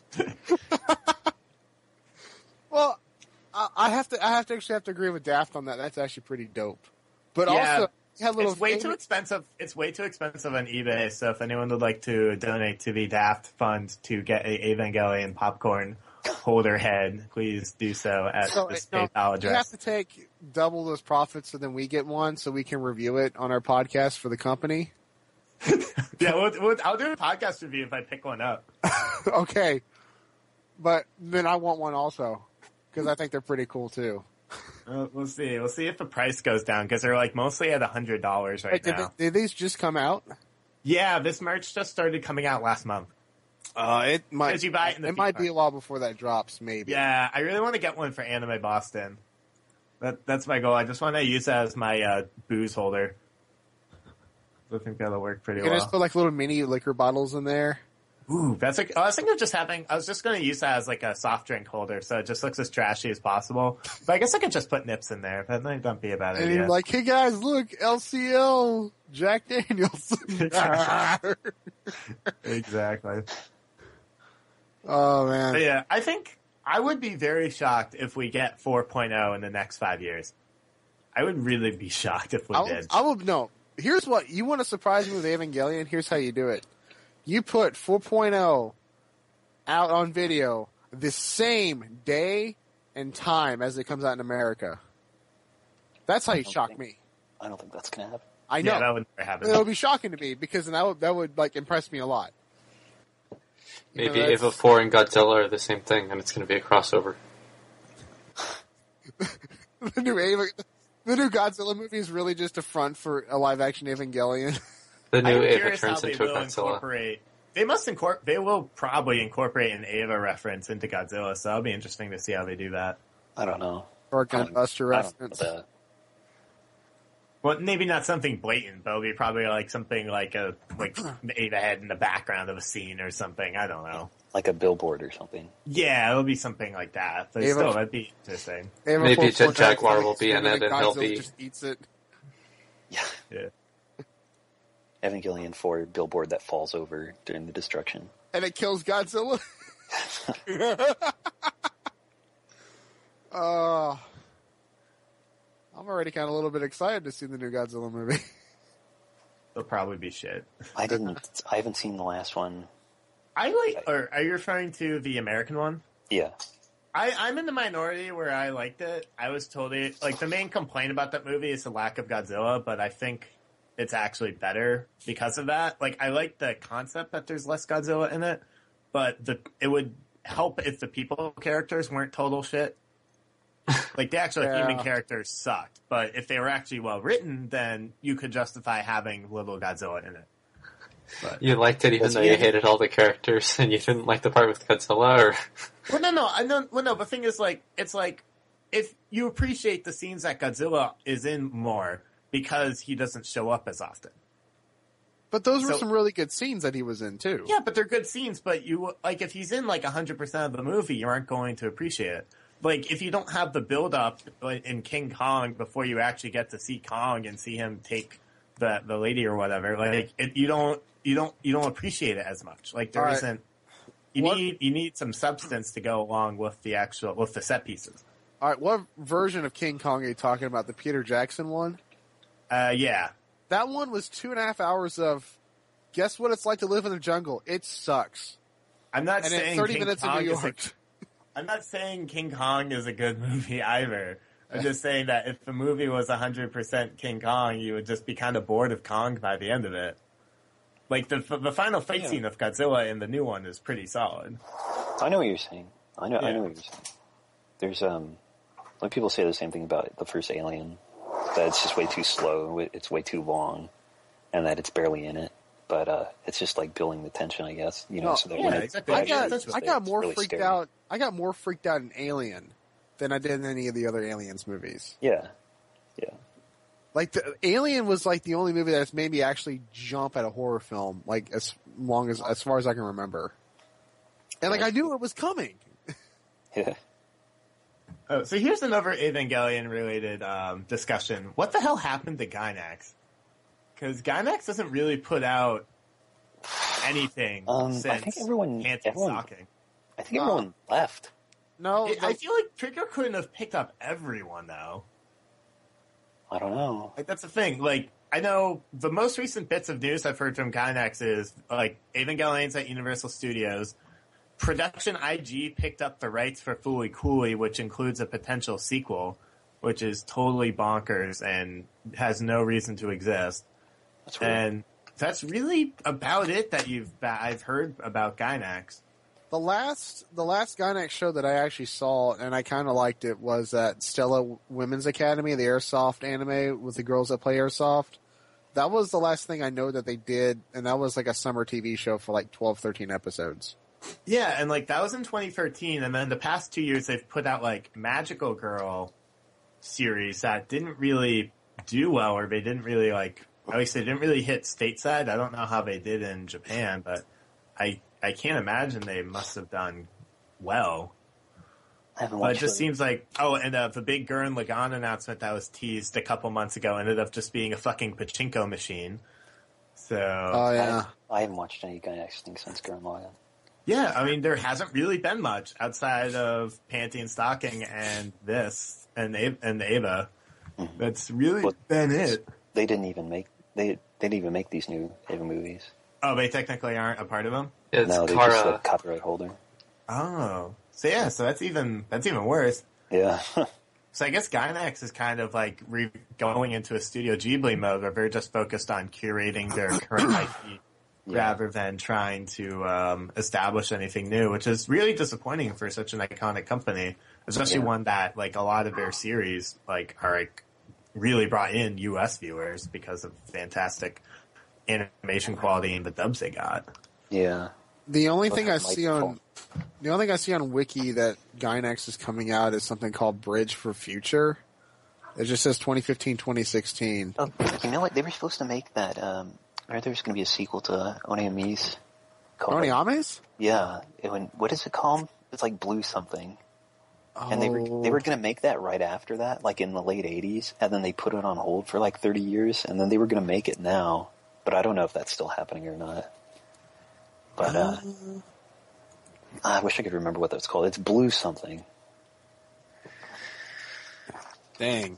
Well, I have to actually agree with Daft on that. That's actually pretty dope. But yeah, also, it's way too expensive. It's way too expensive on eBay. So if anyone would like to donate to the Daft Fund to get a Evangelion popcorn holder head, please do so at this PayPal You address. have to take double those profits so then we get one so we can review it on our podcast for the company. Yeah, I'll do a podcast review if I pick one up. Okay. But then I want one also because I think they're pretty cool too. We'll see. We'll see if the price goes down because they're like mostly at $100 right now. Did these just come out? Yeah, this merch just started coming out last month. It might. 'Cause you buy it in the It might theme be a while before that drops. Maybe. Yeah, I really want to get one for Anime Boston. That's my goal. I just want to use that as my booze holder. I think that'll work pretty You can well. just put like little mini liquor bottles in there. Ooh, that's like, I was thinking of just having, I was just going to use that as like a soft drink holder, so it just looks as trashy as possible. But I guess I could just put nips in there. That might not be a bad And idea. you're like, hey guys, look, LCL, Jack Daniels. Exactly. Oh man. But yeah, I think I would be very shocked if we get 4.0 in the next 5 years. I would really be shocked if we did. I will, no. Here's what, you want to surprise me with Evangelion? Here's how you do it. You put 4.0 out on video the same day and time as it comes out in America. That's how you shock me. I don't think that's going to happen. I know. Yeah, that would never happen. It would be shocking to me because then that would like impress me a lot. Maybe You know, Eva 4 and Godzilla are the same thing, and it's going to be a crossover. the new Godzilla movie is really just a front for a live action Evangelion. The new I'm Eva curious how turns they into a will Godzilla. incorporate. They will probably incorporate an Eva reference into Godzilla, so that'll be interesting to see how they do that. I don't know. Or a I don't- Gunbuster I don't know reference. that. Well, maybe not something blatant, but it'll be probably like something like the Eva head in the background of a scene or something. I don't know. Like a billboard or something. Yeah, it'll be something like that. But Eva- still, that'd be interesting. Eva Maybe Force Jet Force Jaguar has will be in and it and he'll Godzilla be- just eats it. Yeah. Yeah. Evangelion 4 billboard that falls over during the destruction. And it kills Godzilla. I'm already kind of a little bit excited to see the new Godzilla movie. They'll probably be shit. I haven't seen the last one. Or are you referring to the American one? Yeah. I'm in the minority where I liked it. I was told it, like, the main complaint about that movie is the lack of Godzilla, but I think it's actually better because of that. Like, I like the concept that there's less Godzilla in it, but it would help if the people characters weren't total shit. Like, the actual human characters sucked, but if they were actually well written, then you could justify having little Godzilla in it. But, You liked it even That's though you weird. hated all the characters, and you didn't like the part with Godzilla, or... no. The thing is, like, it's like, if you appreciate the scenes that Godzilla is in more because he doesn't show up as often. But those were So- some really good scenes that he was in too. Yeah, but they're good scenes, but if he's in like 100% of the movie, you aren't going to appreciate it. Like, if you don't have the build up in King Kong before you actually get to see Kong and see him take the lady or whatever, like, you don't appreciate it as much. Like, there All right. isn't, you need some substance to go along with with the set pieces. All right, what version of King Kong are you talking about? The Peter Jackson one? Yeah. That one was 2.5 hours of, guess what it's like to live in the jungle? It sucks. I'm not And saying it's 30 King minutes in Kong New is York. I'm not saying King Kong is a good movie either. I'm just saying that if the movie was 100% King Kong, you would just be kind of bored of Kong by the end of it. Like, the final fight scene of Godzilla in the new one is pretty solid. I know what you're saying. I know Yeah. what you're saying. There's, like people say the same thing about the first Alien, that it's just way too slow, it's way too long, and that it's barely in it. But, it's just like building the tension, I guess, you know, No, so that yeah, when it exactly. I got actually more it's really freaked scary. out. I got more freaked out in Alien than I did in any of the other Aliens movies. Yeah. Yeah. Like the Alien was like the only movie that's made me actually jump at a horror film, like as far as I can remember. And like I knew it was coming. Yeah. Oh, so here's another Evangelion related discussion. What the hell happened to Gainax? Because Gainax doesn't really put out anything since I think everyone Stalking. I think everyone left. No, I feel like Trigger couldn't have picked up everyone though. I don't know. Like, that's the thing. Like, I know the most recent bits of news I've heard from Gainax is, like, Evangelion's at Universal Studios. Production IG picked up the rights for Fooly Cooley, which includes a potential sequel, which is totally bonkers and has no reason to exist. That's weird. And that's really about it that I've heard about Gainax. The last Gynax show that I actually saw, and I kind of liked it, was that Stella Women's Academy, the Airsoft anime with the girls that play Airsoft. That was the last thing I know that they did, and that was like a summer TV show for like 12, 13 episodes. Yeah, and like that was in 2013, and then the past 2 years they've put out like Magical Girl series that didn't really do well, or they didn't really like, at least they didn't really hit stateside. I don't know how they did in Japan, but I can't imagine they must have done well. I haven't But it watched just seems like, and the big Gurren Lagann announcement that was teased a couple months ago ended up just being a fucking pachinko machine. So, Oh yeah. I haven't watched any Gynax thing since Gurren Lagann. yeah, I mean, there hasn't really been much outside of Panty and Stocking and this and Ava. Mhm. That's really Well, been it. They didn't even make these new Ava movies. Oh, they technically aren't a part of them? It's No, they're just Kara. the copyright holder. Oh. So yeah, so that's even worse. Yeah. So I guess Gainax is kind of like going into a Studio Ghibli mode where they're just focused on curating their current IP rather than trying to establish anything new, which is really disappointing for such an iconic company, especially one that like a lot of their series like are like really brought in US viewers because of fantastic animation quality and the dubs they got. Yeah. The only Look thing at I see on Wiki that Gynax is coming out is something called Bridge for Future. It just says 2015, 2016. Oh, you know what? They were supposed to make that. Or there's going to be a sequel to Oniami's. Oniames? Yeah. What is it called? It's like Blue something. And they were going to make that right after that, like in the late 80s, and then they put it on hold for like 30 years, and then they were going to make it now, but I don't know if that's still happening or not. But I wish I could remember what that's called. It's Blue something. Dang.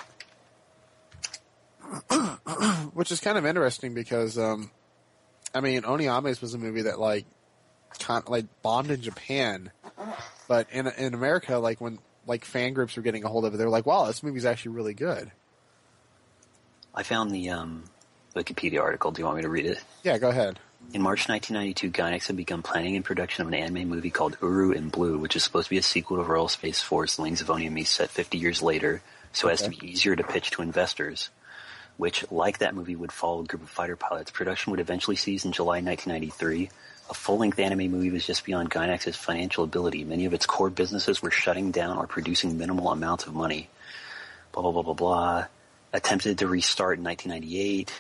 Which is kind of interesting because, I mean, Oniames was a movie that like bombed in Japan, but in America, like when like fan groups were getting a hold of it, they were like, "Wow, this movie's actually really good." I found the Wikipedia article. Do you want me to read it? Yeah, go ahead. In March 1992, Gainax had begun planning and production of an anime movie called Uru in Blue, which is supposed to be a sequel to Royal Space Force: Wings of Oniami set 50 years later, so as to be easier to pitch to investors, which, like that movie, would follow a group of fighter pilots. Production would eventually cease in July 1993. A full-length anime movie was just beyond Gainax's financial ability. Many of its core businesses were shutting down or producing minimal amounts of money. Blah, blah, blah, blah, blah. Attempted to restart in 1998.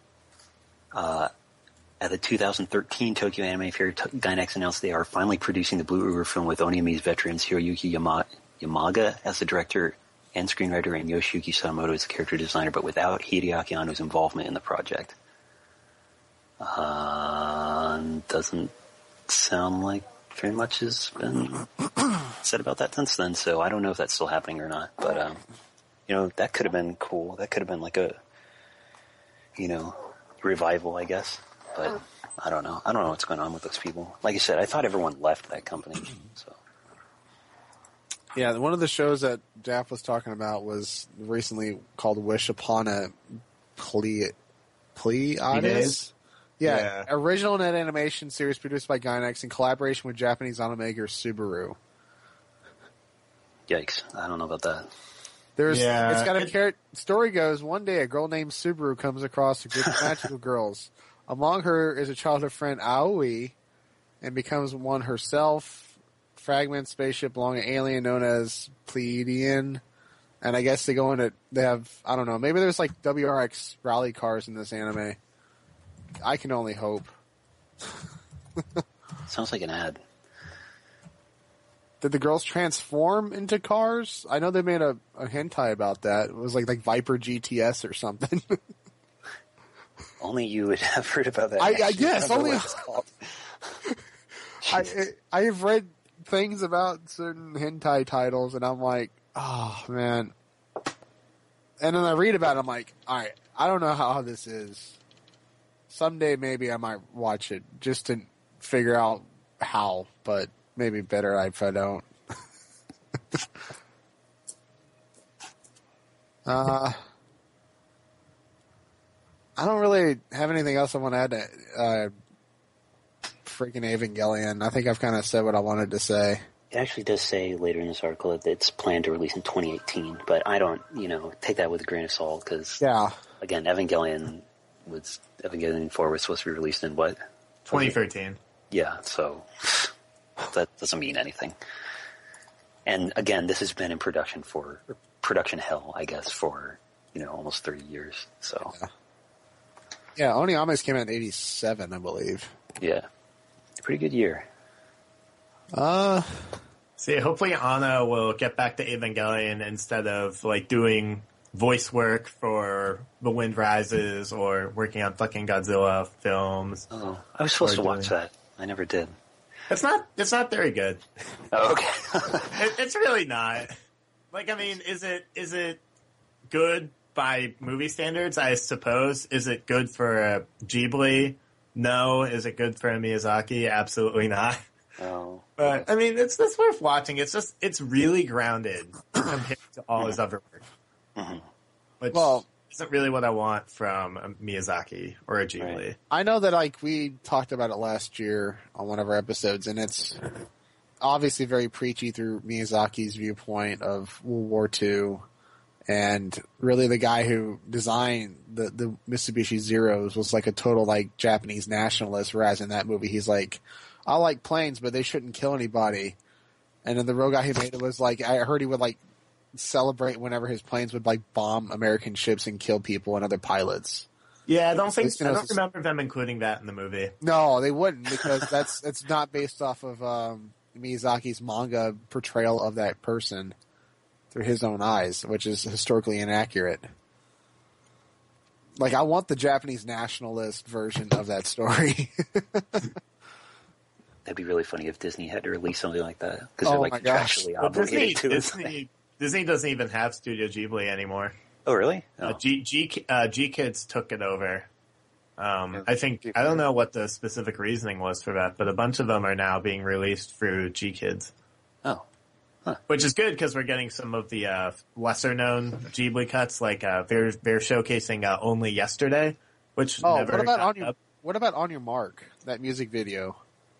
At the 2013 Tokyo Anime Fair, Gainax announced they are finally producing the Blue Uru film with Oniami's veterans Hiroyuki Yamaga as the director and screenwriter and Yoshiyuki Sadamoto as the character designer, but without Hideaki Anno's involvement in the project. Doesn't sound like very much has been said about that since then, so I don't know if that's still happening or not, but, that could have been cool. That could have been like a, revival, I guess. But I don't know. I don't know what's going on with those people. Like I said, I thought everyone left that company. So Yeah, one of the shows that Daff was talking about was recently called Wish Upon a Pleiades. Yeah, original net animation series produced by Gainax in collaboration with Japanese automaker Subaru. yikes! I don't know about that. It's got a story goes, one day a girl named Subaru comes across a group of magical girls. Among her is a childhood friend Aoi, and becomes one herself. Fragment spaceship belonging to an alien known as Pleiadian. And I guess they have, I don't know, maybe there's like WRX rally cars in this anime. I can only hope. Sounds like an ad. Did the girls transform into cars? I know they made a hentai about that. It was like Viper GTS or something. Only you would have heard about that. I guess Remember only. what it's called. I've read things about certain hentai titles, and I'm like, oh man. And then I read about it, I'm like, all right, I don't know how this is. Someday maybe I might watch it just to figure out how, but maybe better if I don't. I don't really have anything else I want to add to freaking Evangelion. I think I've kind of said what I wanted to say. It actually does say later in this article that it's planned to release in 2018, but I don't, take that with a grain of salt because, again, Evangelion 4 was supposed to be released in what? 2013. Yeah, so that doesn't mean anything. And again, this has been in production hell, I guess, for, almost 30 years, so. Yeah, Oniames came out in 87, I believe. Yeah. Pretty good year. See, hopefully Anna will get back to Evangelion instead of doing voice work for The Wind Rises or working on fucking Godzilla films. Oh, I was supposed to watch that. I never did. It's not very good. Oh, okay. It's really not. Is it good by movie standards? I suppose. Is it good for Ghibli? No. Is it good for Miyazaki? Absolutely not. Oh. But, it's worth watching. It's really grounded compared to all his other work. Mm-hmm. Which isn't really what I want from a Miyazaki or a Ghibli. Right. I know that, we talked about it last year on one of our episodes, and it's obviously very preachy through Miyazaki's viewpoint of World War II. And really the guy who designed the Mitsubishi Zeros was a total Japanese nationalist, whereas in that movie he's I like planes, but they shouldn't kill anybody. And then the real guy who made it was I heard he would celebrate whenever his planes would bomb American ships and kill people and other pilots. Yeah, I don't remember them including that in the movie. No, they wouldn't, because it's not based off of Miyazaki's manga portrayal of that person through his own eyes, which is historically inaccurate. I want the Japanese nationalist version of that story. That'd be really funny if Disney had to release something like that, because they're contractually obligated to. Disney doesn't even have Studio Ghibli anymore. Oh, really? Oh. G Kids took it over. I don't know what the specific reasoning was for that, but a bunch of them are now being released through G Kids. Oh. Huh. Which is good because we're getting some of the lesser known Ghibli cuts, they're showcasing Only Yesterday, which never what about On Your Mark, that music video?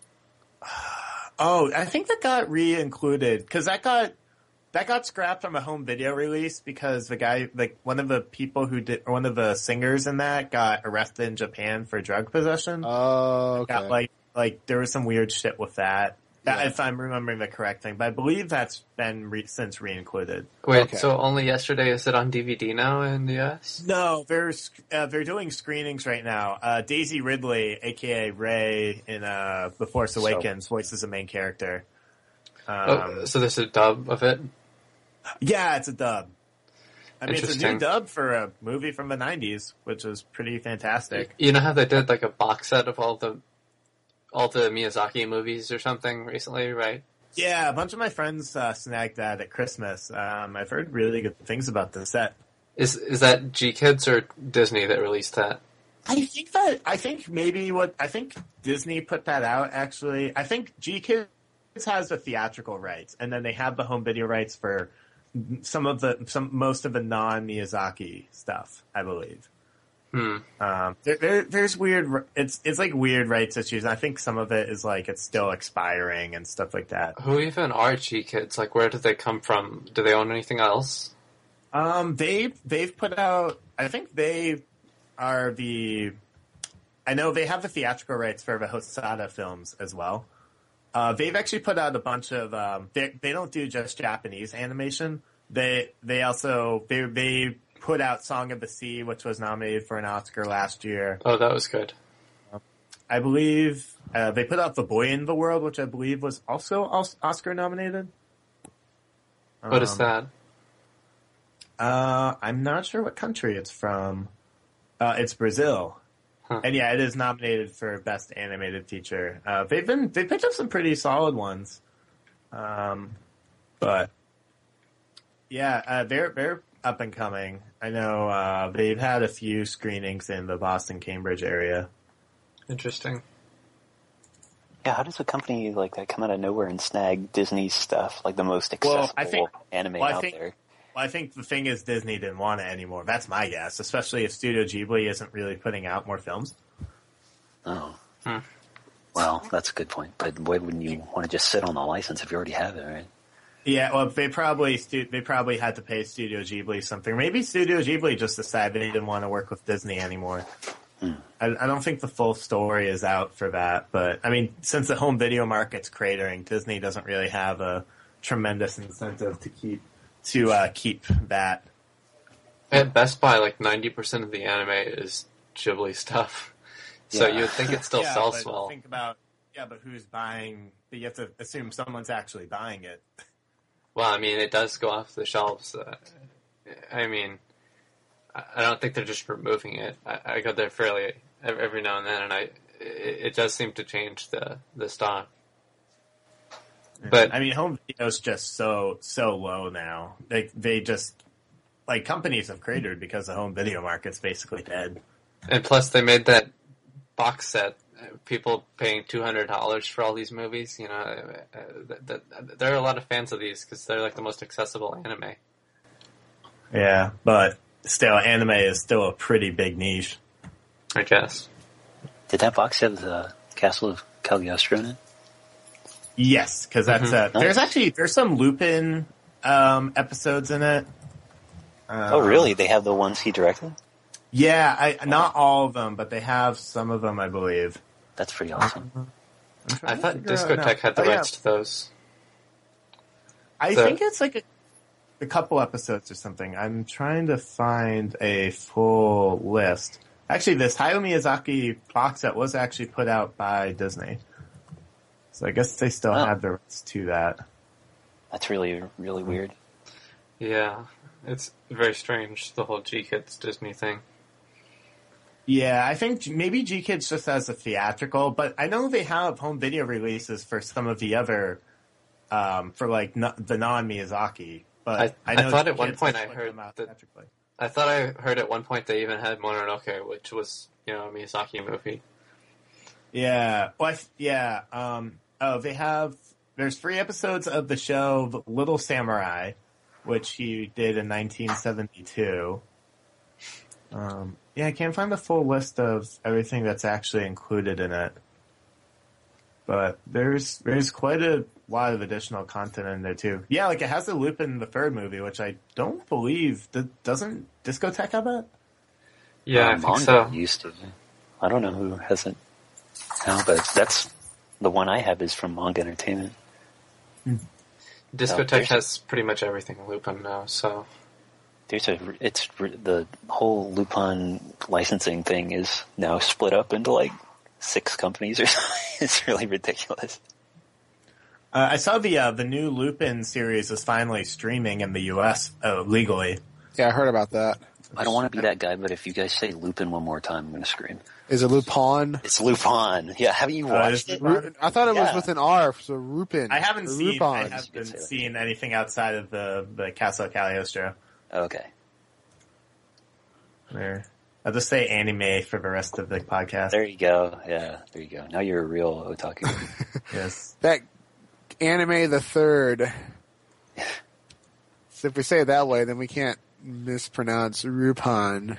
Oh, I think that got re-included because that got scrapped from a home video release because the guy, one of the singers in that got arrested in Japan for drug possession. Oh, okay. Got there was some weird shit with that. If I'm remembering the correct thing, but I believe that's been since re-included. Wait, okay. So Only Yesterday, is it on DVD now in the US? No, they're doing screenings right now. Daisy Ridley, aka Rey in The Force Awakens, voices the main character. So there's a dub of it? Yeah, it's a dub. It's a new dub for a movie from the 90s, which is pretty fantastic. You know how they did a box set of all the Miyazaki movies or something recently, right? Yeah, a bunch of my friends snagged that at Christmas. I've heard really good things about the set. Is that G Kids or Disney that released that? I think Disney put that out, actually. I think G Kids has the theatrical rights, and then they have the home video rights for most of the non-Miyazaki stuff, I believe. There's weird. It's weird rights issues. And I think some of it is it's still expiring and stuff like that. Who even are G Kids? Where did they come from? Do they own anything else? They've put out. I think they are the. I know they have the theatrical rights for the Hosada films as well. They've actually put out a bunch of. They don't do just Japanese animation. They put out Song of the Sea, which was nominated for an Oscar last year. Oh, that was good. I believe they put out The Boy in the World, which I believe was also Oscar nominated. What is that? I'm not sure what country it's from. It's Brazil. Huh. And yeah, it is nominated for Best Animated Feature. They picked up some pretty solid ones. But yeah, they're up and coming. I know they've had a few screenings in the Boston, Cambridge area. Interesting. Yeah, how does a company like that come out of nowhere and snag Disney stuff, like the most accessible anime out there? Well, I think the thing is Disney didn't want it anymore. That's my guess, especially if Studio Ghibli isn't really putting out more films. Oh. Well, that's a good point. But why wouldn't you want to just sit on the license if you already have it, right? Yeah, well, they probably had to pay Studio Ghibli something. Maybe Studio Ghibli just decided they didn't want to work with Disney anymore. I don't think the full story is out for that, but I mean, since the home video market's cratering, Disney doesn't really have a tremendous incentive to keep that. At Best Buy, like 90% of the anime is Ghibli stuff, so you would think it still sells well. But who's buying? But you have to assume someone's actually buying it. Well, I mean, it does go off the shelves. I mean, I don't think they're just removing it. I go there fairly every now and then, and it does seem to change the stock. But I mean, home video is just so low now. They just companies have cratered because the home video market's basically dead. And plus, they made that box set. People paying $200 for all these movies. You know, there are a lot of fans of these because they're like the most accessible anime. Yeah, but still, anime is still a pretty big niche, I guess. Did that box have the Castle of Cagliostro in it? Yes, because that's there's some Lupin episodes in it. Oh, really? They have the ones he directed? Yeah, not all of them, but they have some of them, I believe. That's pretty awesome. I thought Discotech had the rights to those. I think it's like a couple episodes or something. I'm trying to find a full list. Actually, this Hayao Miyazaki box set was actually put out by Disney. So I guess they still have the rights to that. That's really, really weird. Yeah, it's very strange, the whole G-Kids Disney thing. Yeah, I think maybe G-Kids just has a theatrical, but I know they have home video releases for some of the other, for like the non-Miyazaki. But I thought at one point I heard I thought I heard at one point they even had Mononoke, which was, a Miyazaki movie. Yeah, well, there's 3 episodes of the show Little Samurai, which he did in 1972. I can't find the full list of everything that's actually included in it. But there's quite a lot of additional content in there too. Yeah, like it has the Lupin the Third movie, which I don't believe doesn't Discotech have that? Yeah, I think so. Used to. I don't know who has it now, but that's the one I have is from Manga Entertainment. Discotech has pretty much everything Lupin now, so. The whole Lupin licensing thing is now split up into like 6 companies or something. It's really ridiculous. I saw the new Lupin series is finally streaming in the U.S. Legally. Yeah, I heard about that. I don't want to be that guy, but if you guys say Lupin one more time, I'm going to scream. Is it Lupin? It's Lupin. Yeah, haven't you watched it? I thought it was with an R, so Rupin. I haven't seen anything outside of the Castle of Cagliostro. Okay. There. I'll just say anime for the rest of the podcast. There you go. Yeah, there you go. Now you're a real otaku. Yes. That anime the third. So if we say it that way, then we can't mispronounce Rupin.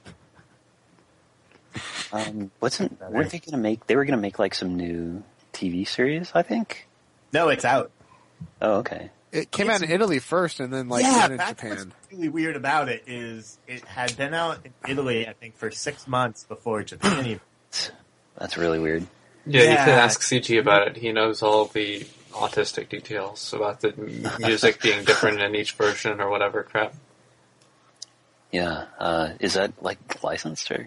Weren't they gonna make? They were gonna make like some new TV series, I think. No, it's out. Oh, okay. It came out in Italy first, and then went in Japan. What's really weird about it is it had been out in Italy, I think, for 6 months before Japan even. That's really weird. Yeah, you could ask CG about it. He knows all the autistic details about the music being different in each version or whatever crap. Yeah. Is that like licensed or?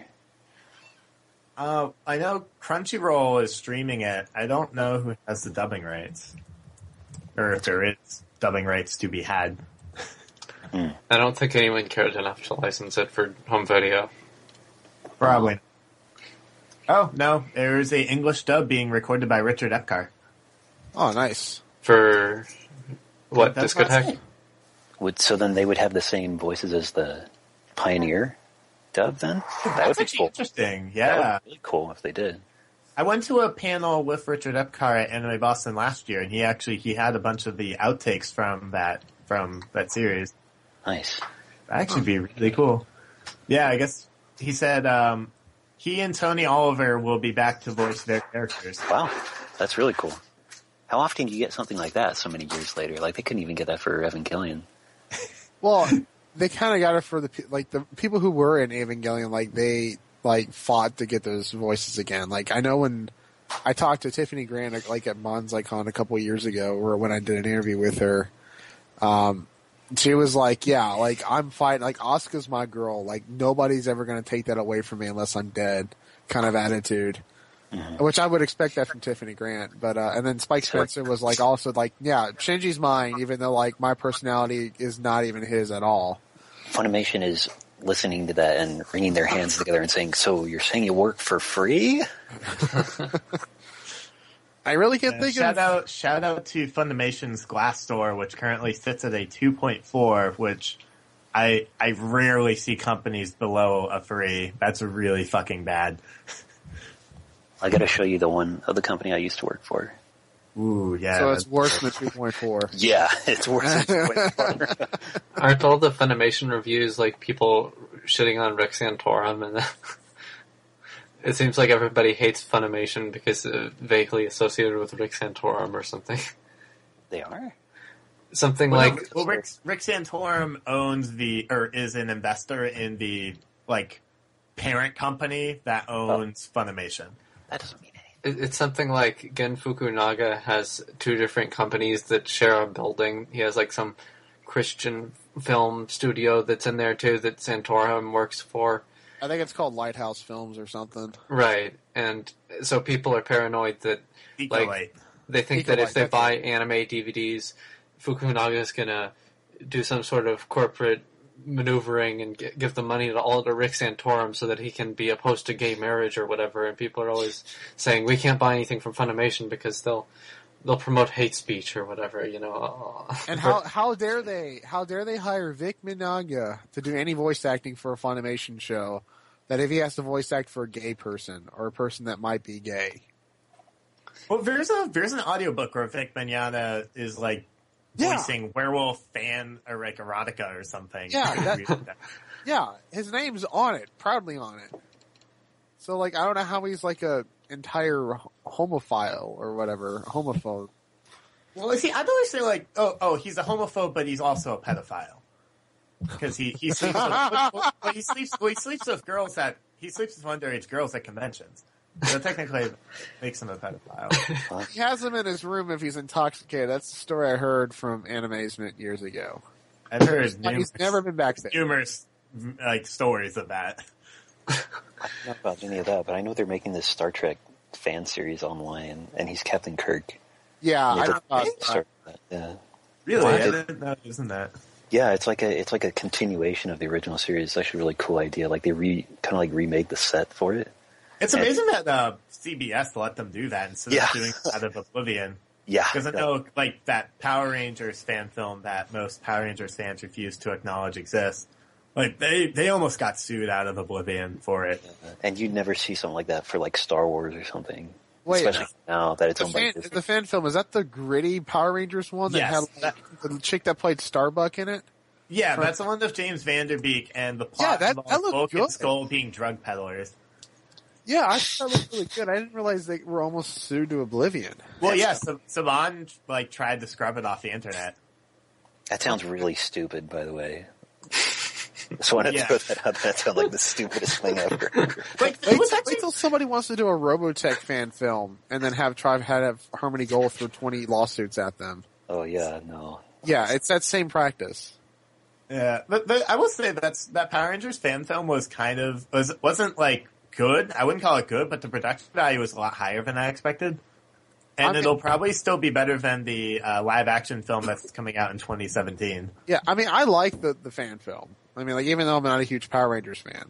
I know Crunchyroll is streaming it. I don't know who has the dubbing rights. Or if there is dubbing rights to be had. I don't think anyone cared enough to license it for home video. Probably. Oh, no. There is a English dub being recorded by Richard Epcar. Oh, nice. For what, Discotech? So then they would have the same voices as the Pioneer dub then? That would be cool. Interesting, yeah. That would be really cool if they did. I went to a panel with Richard Epcar at Anime Boston last year, and he had a bunch of the outtakes from that series. Nice. That'd actually be really cool. Yeah, I guess he said he and Tony Oliver will be back to voice their characters. Wow, that's really cool. How often do you get something like that so many years later? Like, they couldn't even get that for Evangelion. Well, they kind of got it for the people who were in Evangelion, like, they, like, fought to get those voices again. Like, I know when I talked to Tiffany Grant, like, at MonzaiCon a couple of years ago, or when I did an interview with her, she was like, yeah, like, I'm fighting, like, Asuka's my girl, like, nobody's ever gonna take that away from me unless I'm dead, kind of attitude. Mm-hmm. Which I would expect that from Tiffany Grant, but, and then Spike Spencer was like, also like, yeah, Shinji's mine, even though, like, my personality is not even his at all. Funimation is listening to that and wringing their hands together and saying, so you're saying you work for free? I really can't think of... Shout out to Funimation's Glassdoor, which currently sits at a 2.4, which I rarely see companies below a 3. That's really fucking bad. I gotta show you the one of the company I used to work for. Ooh, yeah. So it's worse than 2.4. Yeah, it's worse than 2.4. Aren't all the Funimation reviews like people shitting on Rick Santorum, and it seems like everybody hates Funimation because it's vaguely associated with Rick Santorum or something. They are? Something well, like... Well, Rick Santorum is an investor in the, like, parent company that owns Funimation. That doesn't mean anything. It's something like Gen Fukunaga has 2 different companies that share a building. He has like some Christian film studio that's in there too that Santorum works for. I think it's called Lighthouse Films or something. Right, and so people are paranoid that like they think that if they buy anime DVDs, Fukunaga is gonna do some sort of corporate maneuvering and give the money to Rick Santorum so that he can be opposed to gay marriage or whatever, and people are always saying we can't buy anything from Funimation because they'll promote hate speech or whatever, you know. And how dare they hire Vic Minaga to do any voice acting for a Funimation show that if he has to voice act for a gay person or a person that might be gay? Well, there's an audiobook where Vic Mignogna is like voicing werewolf fan or like erotica or something. Yeah, yeah, his name's on it, proudly on it. So like, I don't know how he's like a entire homophile or whatever, homophobe. Well, see, I don't say like, oh, he's a homophobe, but he's also a pedophile because he sleeps with, he sleeps with girls he sleeps with underage girls at conventions. So technically, it makes him a pedophile. He has him in his room if he's intoxicated. That's the story I heard from Animazement years ago. I've heard he's never been backstage. Numerous like stories of that. I don't know about any of that, but I know they're making this Star Trek fan series online, and he's Captain Kirk. Yeah, I don't know. Yeah. Really? I didn't know, isn't that? Yeah, it's like a continuation of the original series. It's actually a really cool idea. Like they kind of remade the set for it. It's amazing that CBS let them do that instead of doing it out of Oblivion. Yeah. Because I know, like, that Power Rangers fan film that most Power Rangers fans refuse to acknowledge exists. Like, they almost got sued out of Oblivion for it. And you'd never see something like that for, like, Star Wars or something. Wait, especially now that it's owned by Disney. The fan film, is that the gritty Power Rangers one that had the chick that played Starbuck in it? Yeah, that's the one with James Van Der Beek and the plot that involves looked Bulk good. and Skull being drug peddlers. Yeah, I thought that looked really good. I didn't realize they were almost sued to oblivion. Well, yes, Saban tried to scrub it off the internet. That sounds really stupid, by the way. Just wanted to throw that out. That sounds like the stupidest thing ever. Wait till somebody wants to do a Robotech fan film and then have Harmony Gold throw 20 lawsuits at them. Oh yeah, no. Yeah, it's that same practice. Yeah, but I will say that Power Rangers fan film wasn't like good. I wouldn't call it good, but the production value was a lot higher than I expected. And it'll probably still be better than the live action film that's coming out in 2017. Yeah, I mean, I like the fan film. I mean, like, even though I'm not a huge Power Rangers fan.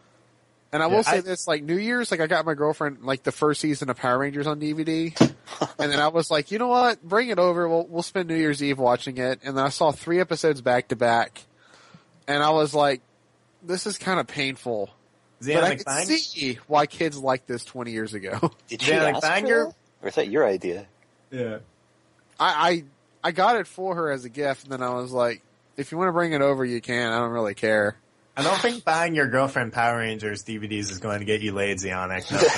And I will say this, like, New Year's, like, I got my girlfriend, like, the first season of Power Rangers on DVD. And then I was like, you know what? Bring it over. We'll spend New Year's Eve watching it. And then I saw 3 episodes back to back. And I was like, this is kind of painful. But Xana I can McBanger? see why kids liked this 20 years ago. Did she Yeah, like ask for Banger? that? Or is that your idea? Yeah. I got it for her as a gift, and then I was like, if you want to bring it over, you can. I don't really care. I don't think buying your girlfriend Power Rangers DVDs is going to get you laid, Zionic. No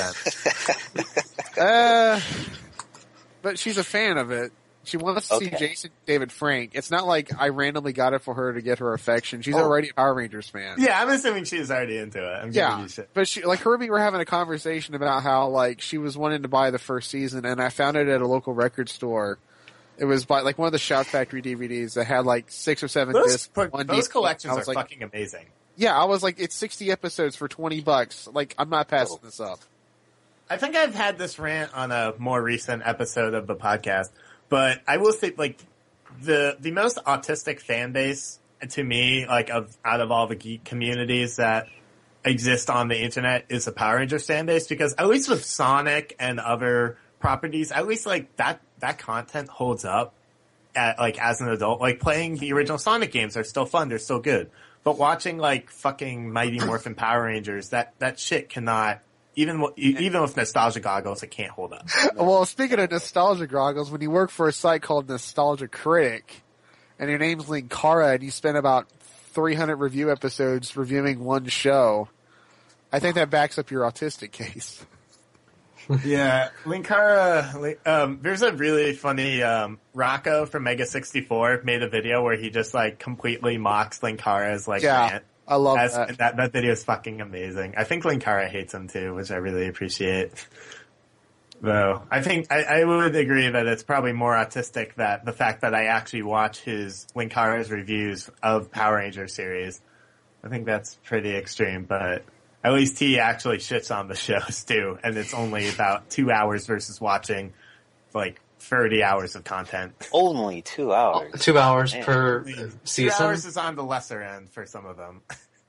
offense. But she's a fan of it. She wants to see Okay. Jason David Frank. It's not like I randomly got it for her to get her affection. She's already a Power Rangers fan. Yeah, I'm assuming she's already into it. I'm giving Yeah, you shit. but she, like, her and me were having a conversation about how, like, she was wanting to buy the first season, and I found it at a local record store. It was by, like, one of the Shout Factory DVDs that had, like, 6 or 7 discs. Those one those DVD. collections I are was like, fucking amazing. yeah, I was like, it's 60 episodes for $20. Like, I'm not passing this up. I think I've had this rant on a more recent episode of the podcast, but I will say, like, the most autistic fan base to me, like, out of all the geek communities that exist on the internet is the Power Rangers fan base, because at least with Sonic and other properties, at least, like, that content holds up like, as an adult. Like, playing the original Sonic games are still fun, they're still good. But watching, like, fucking Mighty Morphin Power Rangers, that shit cannot, even with nostalgia goggles, it can't hold up. Well, speaking of nostalgia goggles, when you work for a site called Nostalgia Critic, and your name's Linkara, and you spend about 300 review episodes reviewing one show, I think that backs up your autistic case. Yeah, Linkara, there's a really funny, Rocco from Mega 64 made a video where he just, like, completely mocks Linkara's, like, rant. I love that. That video is fucking amazing. I think Linkara hates him too, which I really appreciate. Though, I think, I would agree that it's probably more autistic that the fact that I actually watch Linkara's reviews of Power Rangers series. I think that's pretty extreme, but at least he actually shits on the shows too, and it's only about 2 hours versus watching, like, 30 hours of content. Only 2 hours. 2 hours Man. per 2 season. hours is on the lesser end for some of them.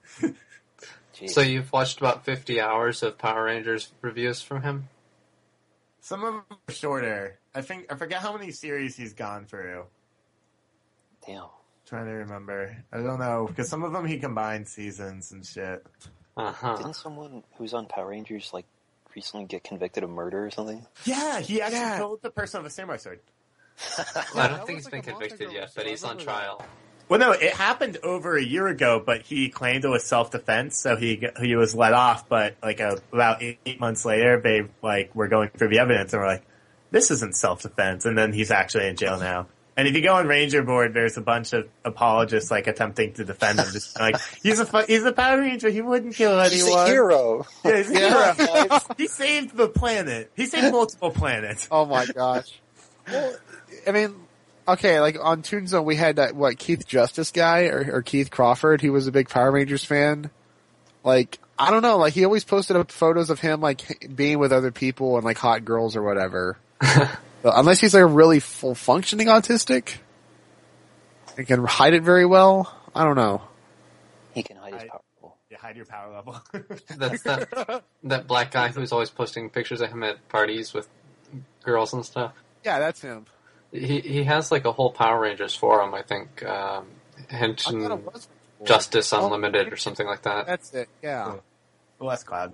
Jeez. So you've watched about 50 hours of Power Rangers reviews from him? Some of them are shorter. I forget how many series he's gone through. Damn. Trying to remember. I don't know, because some of them he combined seasons and shit. Uh-huh. Didn't someone who's on Power Rangers, like, recently get convicted of murder or something? Yeah, he actually killed the person with a samurai sword. I don't that think was he's like been a month convicted ago, yet, so but I he's on remember that. trial. Well, no, it happened over a year ago, but he claimed it was self-defense, so he was let off, but, like, about 8 months later, they, like, were going through the evidence and were like, this isn't self-defense, and then he's actually in jail now. And if you go on Ranger Board, there's a bunch of apologists, like, attempting to defend him, just like, he's a Power Ranger, he wouldn't kill anyone. He's a hero. Yeah, he's a hero. He saved the planet. He saved multiple planets. Oh my gosh. Well, I mean, okay, like on Toonzone we had that, Keith Justice guy, or Keith Crawford, he was a big Power Rangers fan. Like, I don't know, like he always posted up photos of him, like, being with other people and, like, hot girls or whatever. But unless he's, like, really full functioning autistic, and can hide it very well, I don't know. He can hide his power level. Yeah, hide your power level. That's that black guy who's always posting pictures of him at parties with girls and stuff. Yeah, that's him. He has, like, a whole Power Rangers forum, I think. I Henshin thought it was before. Justice Unlimited or something like that. That's it, yeah. Less Cloud.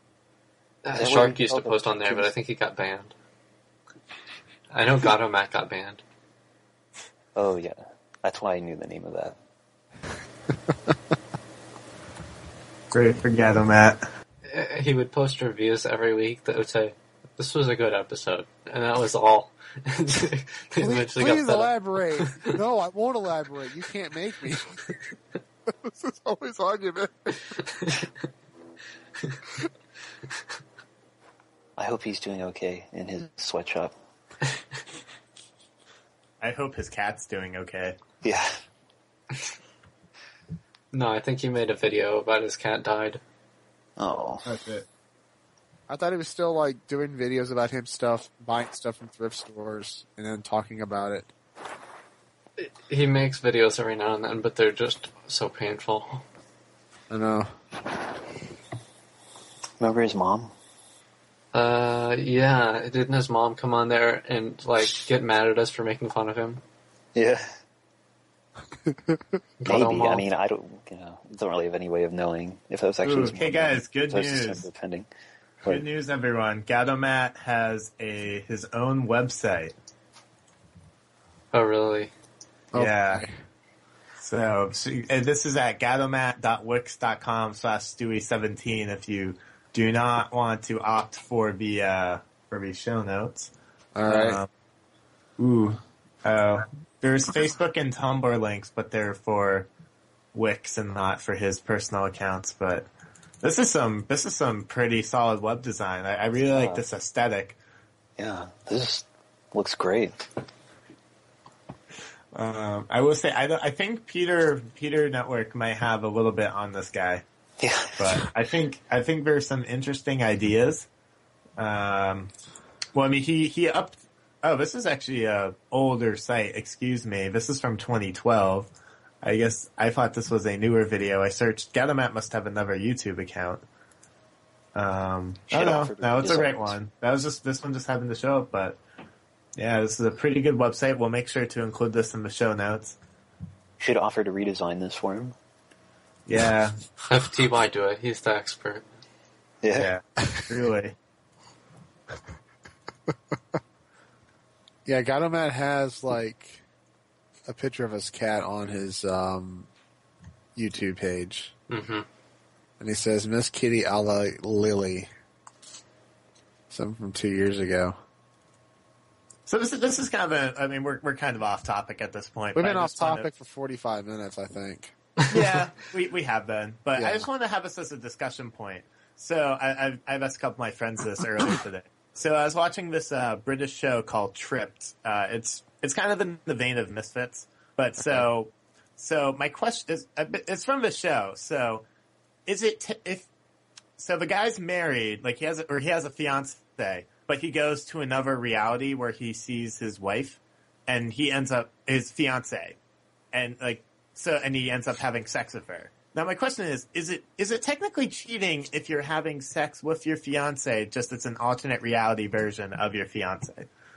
Is that Shark where used to all the post on there, but I pictures- think he got banned. I know Gato Mac got banned. Oh, yeah. That's why I knew the name of that. Great, forget him, Matt. He would post reviews every week that would say, "This was a good episode," and that was all. They eventually got Please fed up. elaborate. No, I won't elaborate. You can't make me. This is always argument. I hope he's doing okay in his sweatshop. I hope his cat's doing okay. Yeah. No, I think he made a video about his cat died. Oh. That's it. I thought he was still, like, doing videos about him buying stuff from thrift stores and then talking about it. He makes videos every now and then, but they're just so painful. I know. Remember his mom? Yeah, didn't his mom come on there and, like, get mad at us for making fun of him? Yeah. Maybe. I mean, I don't really have any way of knowing if that was actually. Ooh, hey guys, good news. Depending. Good news, everyone. Gadomat has his own website. Oh, really? Yeah. So this is at gadomat.wix.com/Stewie17 if you do not want to opt for the show notes. All right. There's Facebook and Tumblr links, but they're for Wix and not for his personal accounts. But this is some pretty solid web design. I really like this aesthetic. Yeah, this looks great. I will say I think Peter Network might have a little bit on this guy. Yeah, but I think there's some interesting ideas. Well, I mean, he upped. Oh, this is actually a older site. Excuse me. This is from 2012. I guess I thought this was a newer video. I searched. Gadomat must have another YouTube account. No, it's a great one. This one just happened to show up, but yeah, this is a pretty good website. We'll make sure to include this in the show notes. Should offer to redesign this for him. Yeah. Have T-Y do it. He's the expert. Yeah. Really. Yeah, Gadomat has like a picture of his cat on his YouTube page. Mm-hmm. And he says, Miss Kitty a la Lily. Something from 2 years ago. So this is kind of I mean, we're kind of off topic at this point. We've been off topic for 45 minutes, I think. Yeah, we have been. But yeah. I just wanted to have this as a discussion point. So I've asked a couple of my friends this earlier today. So I was watching this British show called Tripped. It's kind of in the vein of Misfits. But so my question is, it's from the show. So is it so the guy's married, like he has a fiance, but he goes to another reality where he sees his wife, and he ends up his fiance, and he ends up having sex with her. Now my question is it technically cheating if you're having sex with your fiance, just it's an alternate reality version of your fiance?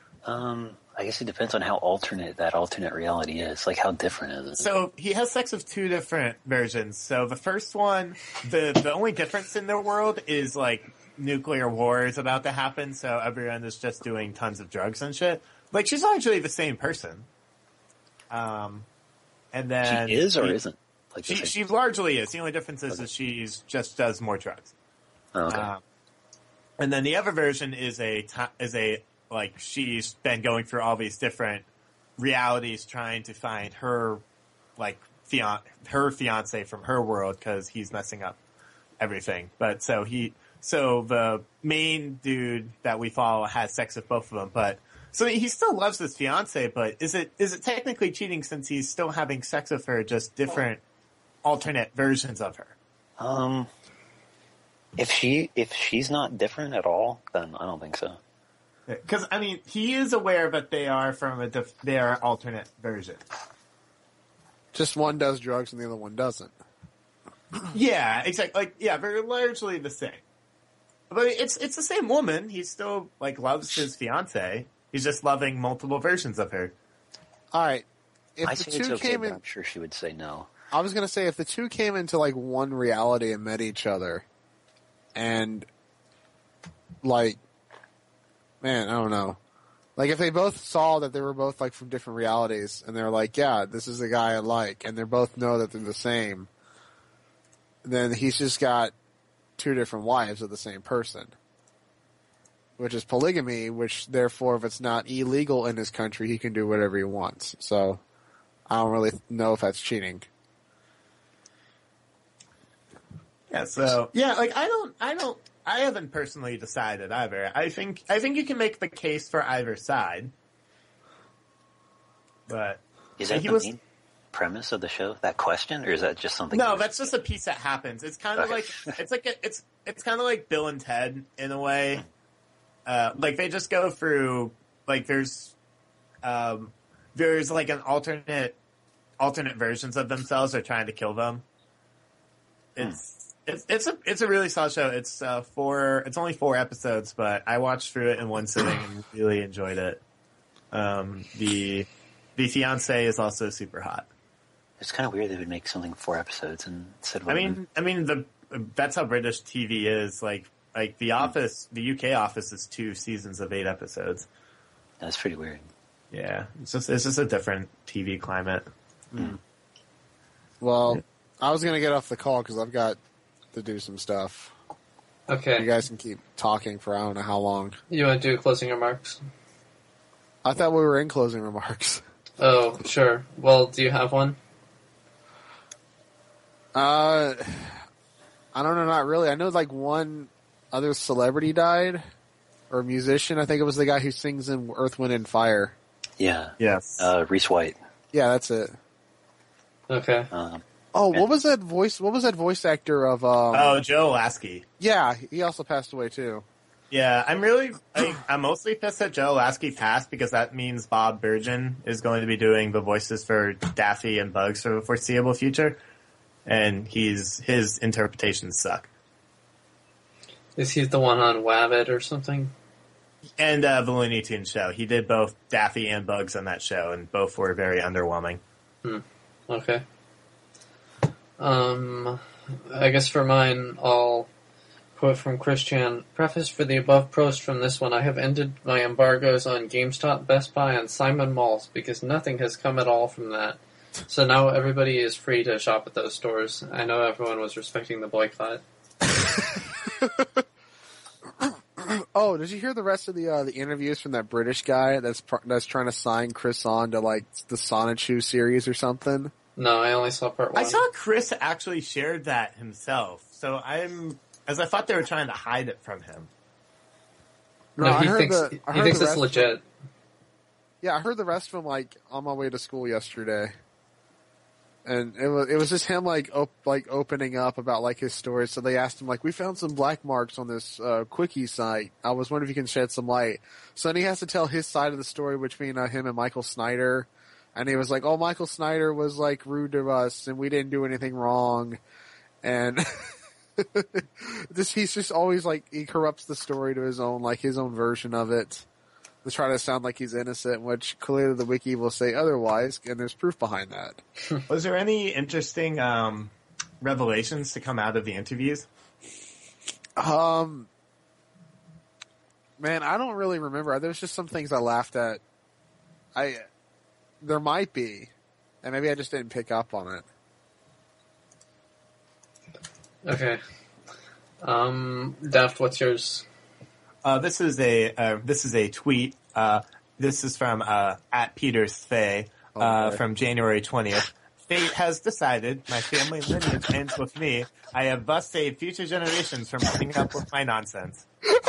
I guess it depends on how alternate that alternate reality is. Like, how different is it? So he has sex with two different versions. So the first one, the only difference in their world is like nuclear war is about to happen, so everyone is just doing tons of drugs and shit. Like, she's actually the same person. And then she is or isn't? Like she largely is. The only difference is she just does more drugs. Oh, okay. And then the other version is like she's been going through all these different realities trying to find her her fiance from her world because he's messing up everything. But so the main dude that we follow has sex with both of them, but so he still loves his fiance, but is it technically cheating since he's still having sex with her, just different alternate versions of her? If she's not different at all, then I don't think so. Because I mean, he is aware that they are from they are alternate versions. Just one does drugs and the other one doesn't. Yeah, exactly. Like, yeah, they're largely the same. But it's the same woman. He still loves his fiance. He's just loving multiple versions of her. All right. If I the say two it's okay, came but in, I'm sure she would say no. I was gonna say if the two came into one reality and met each other, and man, I don't know. Like if they both saw that they were both from different realities, and they're like, yeah, this is the guy I like, and they both know that they're the same, then he's just got two different wives of the same person, which is polygamy, which therefore if it's not illegal in his country, he can do whatever he wants. So I don't really know if that's cheating. Yeah, so yeah, I haven't personally decided either. I think you can make the case for either side. But is that the main premise of the show? That question, or is that just something? No, that's just a piece that happens. It's kind of it's kind of like Bill and Ted in a way. They just go through there's an alternate versions of themselves are trying to kill them. It's a really solid show. It's only 4 episodes, but I watched through it in one sitting and really enjoyed it. The fiance is also super hot. It's kind of weird they would make something 4 episodes instead of. That's how British TV is. Like The Office, the UK Office is 2 seasons of 8 episodes. That's pretty weird. Yeah, it's just a different TV climate. Well, I was gonna get off the call because I've got to do some stuff. Okay. You guys can keep talking for I don't know how long. You want to do closing remarks? I thought we were in closing remarks. Oh, sure. Well, do you have one? I don't know, not really. I know like one other celebrity died, or musician. I think it was the guy who sings in Earth, Wind, and Fire. Yeah. Yes. Reese White. Yeah, that's it. Okay. What was that voice? What was that voice actor of? Joe Lasky. Yeah, he also passed away too. Yeah, I'm mostly pissed that Joe Lasky passed because that means Bob Bergen is going to be doing the voices for Daffy and Bugs for the foreseeable future, and his interpretations suck. Is he the one on Wabbit or something? And the Looney Tunes show. He did both Daffy and Bugs on that show, and both were very underwhelming. Okay. I guess for mine, I'll quote from Christian. Preface for the above post from this one. I have ended my embargoes on GameStop, Best Buy, and Simon Malls because nothing has come at all from that. So now everybody is free to shop at those stores. I know everyone was respecting the boycott. Oh, did you hear the rest of the interviews from that British guy that's trying to sign Chris on to like the Sonichu series or something? No, I only saw part 1. I saw Chris actually shared that himself, so I thought they were trying to hide it from him. No, he thinks it's legit. Yeah, I heard the rest from like on my way to school yesterday, and it was just him like opening up about like his story. So they asked him like, "We found some black marks on this quickie site. I was wondering if you can shed some light." So then he has to tell his side of the story between him and Michael Snyder. And he was like, "Oh, Michael Snyder was like rude to us, and we didn't do anything wrong." And he's just always like he corrupts the story to his own version of it to try to sound like he's innocent, which clearly the wiki will say otherwise, and there's proof behind that. Was there any interesting revelations to come out of the interviews? Man, I don't really remember. There's just some things I laughed at. There might be, and maybe I just didn't pick up on it. Okay. Daft, what's yours? This is a tweet. This is from at Peters Faye from January 20th. Fate has decided my family lineage ends with me. I have thus saved future generations from putting up with my nonsense.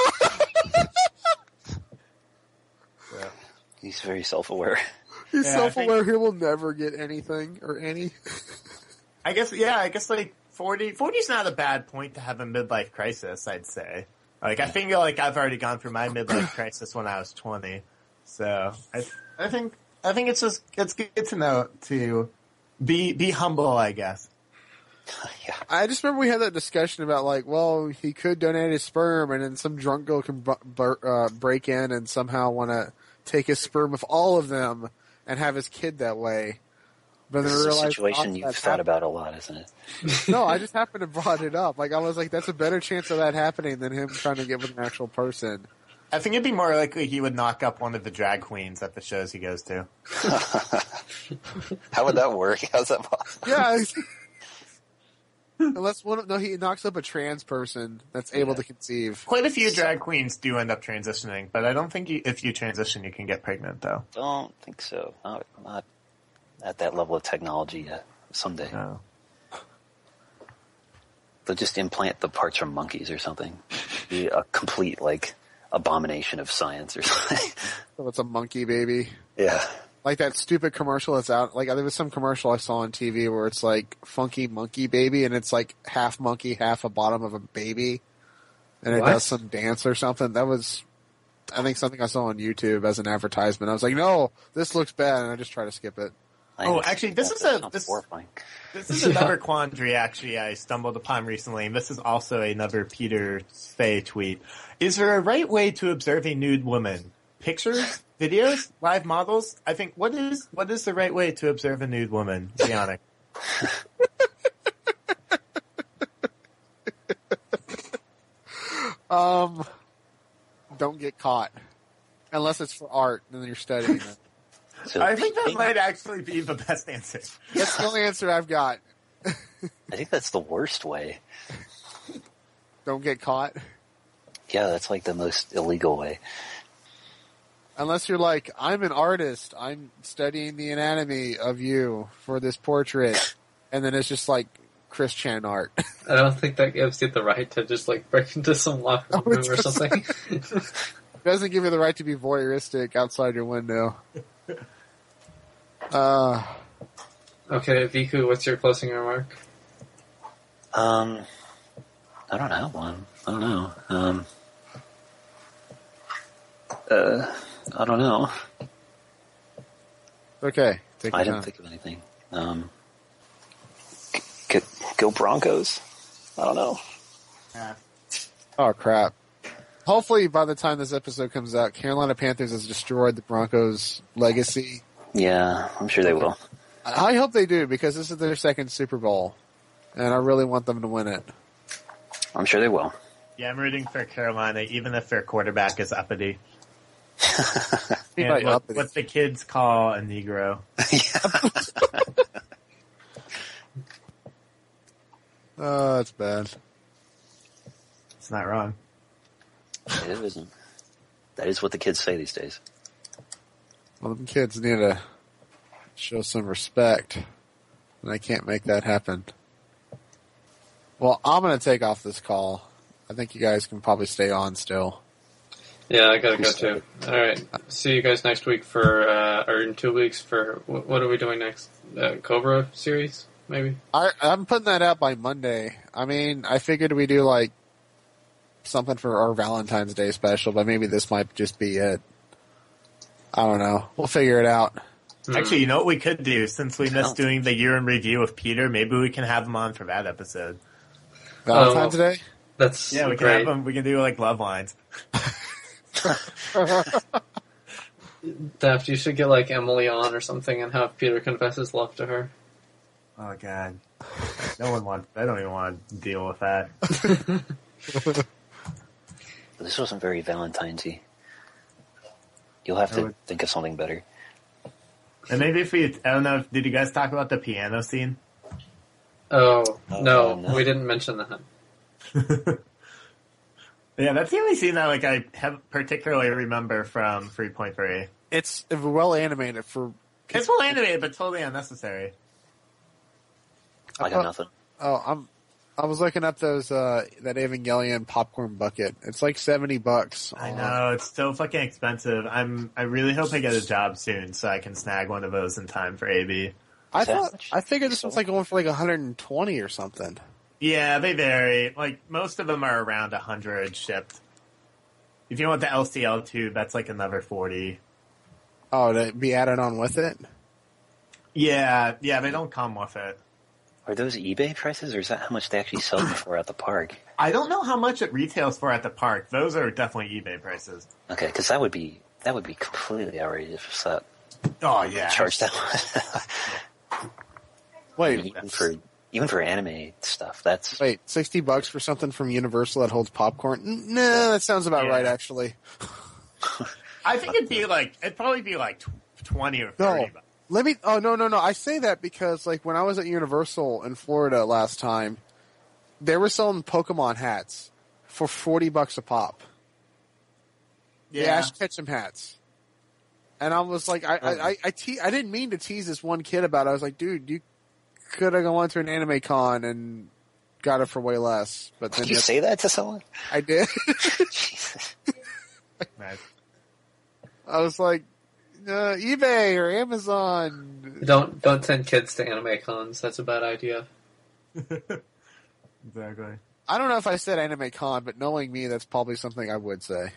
He's very self-aware. He's self-aware he will never get anything or any. I guess like 40 is not a bad point to have a midlife crisis, I'd say. Like, I feel like I've already gone through my midlife crisis when I was 20. So, I think it's good to know to be humble, I guess. Yeah. I just remember we had that discussion about like, well, he could donate his sperm and then some drunk girl can break in and somehow want to take his sperm of all of them and have his kid that way. But This is a situation you've thought about a lot, isn't it? No, I just happened to brought it up. Like, I was like, that's a better chance of that happening than him trying to get with an actual person. I think it'd be more likely he would knock up one of the drag queens at the shows he goes to. How would that work? How's that possible? Yeah. Unless he knocks up a trans person that's able to conceive. Quite a few drag queens do end up transitioning, but I don't think if you transition you can get pregnant, though. Don't think so. Not at that level of technology yet. Someday. No. They'll just implant the parts from monkeys or something. Be a complete, like, abomination of science or something. So it's a monkey baby. Yeah. Like that stupid commercial that's out. Like, there was some commercial I saw on TV where it's like funky monkey baby and it's like half monkey, half a bottom of a baby. And it does some dance or something. That was, I think, something I saw on YouTube as an advertisement. I was like, no, this looks bad. And I just try to skip it. Actually, this is another quandary actually I stumbled upon recently, and this is also another Peter Fay tweet. Is there a right way to observe a nude woman? Pictures? Videos? Live models? I think, what is the right way to observe a nude woman? Bionic. Don't get caught. Unless it's for art, and then you're studying it. So I think that peeping, might actually be the best answer. That's the only answer I've got. I think that's the worst way. Don't get caught. Yeah, that's like the most illegal way. Unless you're like, I'm an artist. I'm studying the anatomy of you for this portrait. And then it's just like Chris Chan art. I don't think that gives you the right to just like break into some locker room or something. It doesn't give you the right to be voyeuristic outside your window. Okay, Viku, what's your closing remark? I don't have one. I don't know. I don't know. Okay. Take I your didn't time. think of anything. Go Broncos. I don't know. Yeah. Oh, crap. Hopefully, by the time this episode comes out, Carolina Panthers has destroyed the Broncos' legacy. Yeah, I'm sure they will. I hope they do, because this is their second Super Bowl, and I really want them to win it. I'm sure they will. Yeah, I'm rooting for Carolina, even if their quarterback is uppity. Be And like what, uppity. what the kids call a Negro. Oh, that's bad. It's not wrong. It isn't. That is what the kids say these days. Well, the kids need to show some respect, and I can't make that happen. Well, I'm going to take off this call. I think you guys can probably stay on still. Yeah, I gotta go too. Alright, see you guys next week or in 2 weeks for, what are we doing next? Cobra series, maybe? I'm putting that out by Monday. I mean, I figured we do like something for our Valentine's Day special, but maybe this might just be it. I don't know. We'll figure it out. Actually, you know what we could do? Since we missed doing the year in review of Peter, maybe we can have him on for that episode. Valentine's Day? That's Yeah, we can great. have him. We can do like love lines. Daft, you should get like Emily on or something and have Peter confess his love to her. Oh god, no one wants. I don't even want to deal with that. This wasn't very Valentine's-y. You'll have to think of something better. And maybe if I don't know. Did you guys talk about the piano scene? Oh, no, no. we didn't mention that. Yeah, that's the only scene that like I have particularly remember from 3.3. It's well animated for... It's well animated, but totally unnecessary. I got nothing. I was looking up those, that Evangelion popcorn bucket. It's like $70. I know, it's so fucking expensive. I really hope I get a job soon so I can snag one of those in time for AB. I figured this was like going for like 120 or something. Yeah, they vary. Like, most of them are around 100 shipped. If you want the LCL tube, that's like another 40. Oh, to be added on with it? Yeah, they don't come with it. Are those eBay prices, or is that how much they actually sell them for at the park? I don't know how much it retails for at the park. Those are definitely eBay prices. Okay, because that would be completely outrageous if that Oh, yeah. charged that much. Wait, even for anime stuff, that's wait, $60 for something from Universal that holds popcorn? Nah, that sounds about Yeah. right, actually. I think it'd probably be like 20 or 30 No. bucks. No. I say that because, like, when I was at Universal in Florida last time, they were selling Pokemon hats for $40 a pop. The Ash Ketchum hats. And I was like, I didn't mean to tease this one kid about it. I was like, dude, you could have gone to an anime con and got it for way less. But then Did you say that to someone? I did. Jesus. Nice. I was like, eBay or Amazon. Don't send kids to anime cons. That's a bad idea. Exactly. I don't know if I said anime con, but knowing me, that's probably something I would say.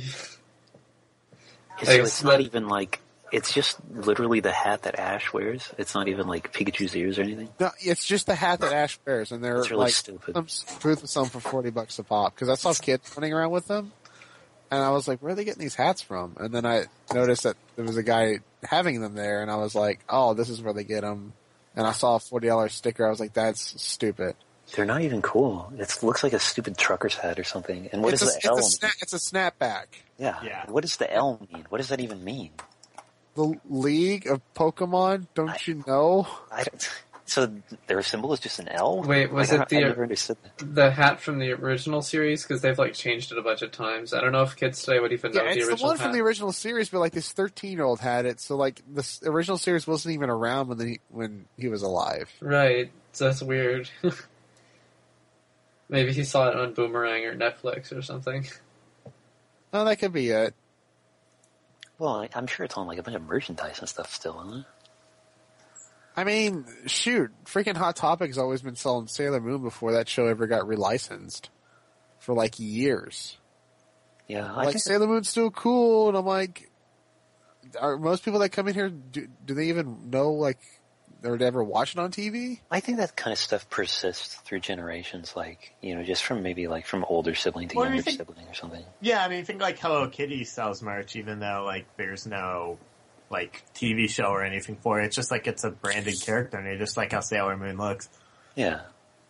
So it's not even like, it's just literally the hat that Ash wears. It's not even like Pikachu's ears or anything. No, it's just the hat that Ash wears, and they're That's really like stupid. some booth with some for $40 a pop. Because I saw kids running around with them, and I was like, "Where are they getting these hats from?" And then I noticed that there was a guy having them there, and I was like, "Oh, this is where they get them." and I saw a $40 sticker. I was like, that's stupid. They're not even cool. It looks like a stupid trucker's hat or something. And what does the L mean? It's a snapback. Yeah. What does the L mean? What does that even mean? The League of Pokemon? Don't you know? So their symbol is just an L? Wait, was I it never understood that. the hat from the original series? Because they've like changed it a bunch of times. I don't know if kids today would even know Yeah, the original it's the one hat. from the original series, but like this 13-year-old had it. So like the original series wasn't even around when he was alive. Right, so that's weird. Maybe he saw it on Boomerang or Netflix or something. Oh, that could be it. Well, I'm sure it's on like a bunch of merchandise and stuff still, isn't it? I mean, shoot, freaking Hot Topic's always been selling Sailor Moon before that show ever got relicensed for like years. Yeah, I think Sailor Moon's still cool, and I'm like, are most people that come in here, do they even know, like, or they ever watch it on TV? I think that kind of stuff persists through generations, like, just from maybe like from older sibling to younger sibling or something. Yeah, I mean, I think like Hello Kitty sells merch, even though like there's no like TV show or anything for it. It's just like it's a branded character, and they just like how Sailor Moon looks. Yeah.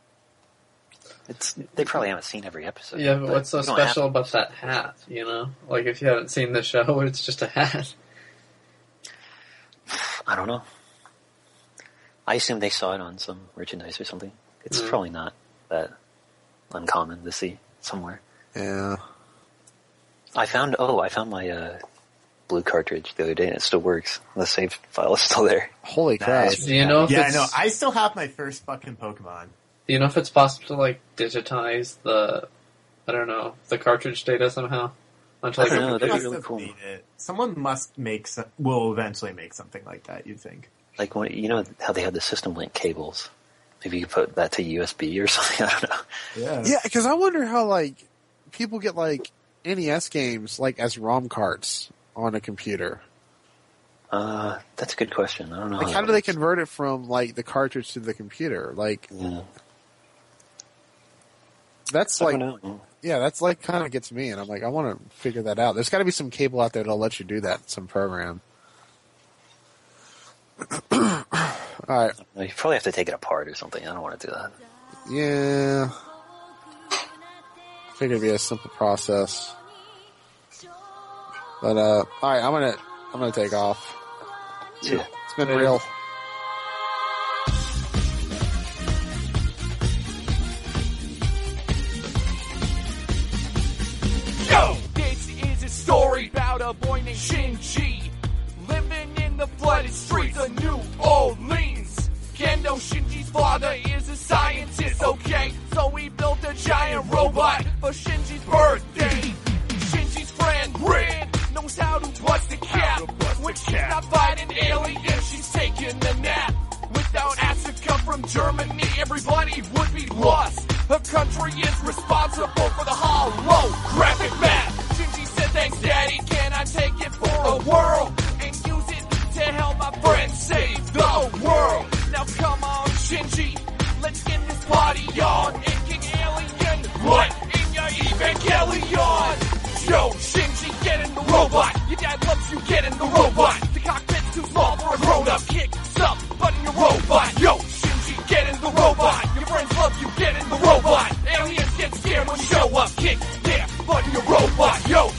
They probably haven't seen every episode. Yeah, but what's so special about that hat, Like, if you haven't seen the show, it's just a hat. I don't know. I assume they saw it on some merchandise or something. It's probably not that uncommon to see somewhere. Yeah. I found my blue cartridge the other day, and it still works. The save file is still there. Holy crap. Nice. Do you know if I know. I still have my first fucking Pokemon. Do you know if it's possible to, like, digitize the cartridge data somehow? Onto, like, I don't know, that'd be Must really have cool. made it. Someone must will eventually make something like that, you'd think. Like, how they had the System Link cables? Maybe you could put that to USB or something, I don't know. Yeah. Yeah, because I wonder how, like, people get, like, NES games, like, as ROM carts on a computer. That's a good question. I don't know. Like, how do they convert it from, like, the cartridge to the computer? Like, that's like, yeah, that's like kind of gets me, and I'm like, I want to figure that out. There's got to be some cable out there that'll let you do that, some program. Alright. You probably have to take it apart or something. I don't want to do that. Yeah. Figured it'd be a simple process. But, alright, I'm gonna take off. Yeah. It's been real. Yo! This is a story about a boy named Shinji, living in the flooded streets of New Orleans. Kendo Shinji's father is a scientist, okay? So he built a giant robot for Shinji's birthday. Shinji's friend, Rin, knows how to bust a cap. When she's not fighting aliens, she's taking a nap. Without Asuka from Germany, everybody would be lost. Her country is responsible for the holographic map. Shinji said, thanks daddy, can I take it for a whirl? And use it to help my friends save the world. Now come on Shinji, let's get this party on. And King Alien, what in your Evangelion? Yo, Shinji, get in the robot. Your dad loves you, get in the robot. The cockpit's too small for a grown-up. Kick some butt in your robot. Yo, Shinji, get in the robot. Your friends love you, get in the robot. Aliens get scared when you show up. Kick their butt in your robot. Yo,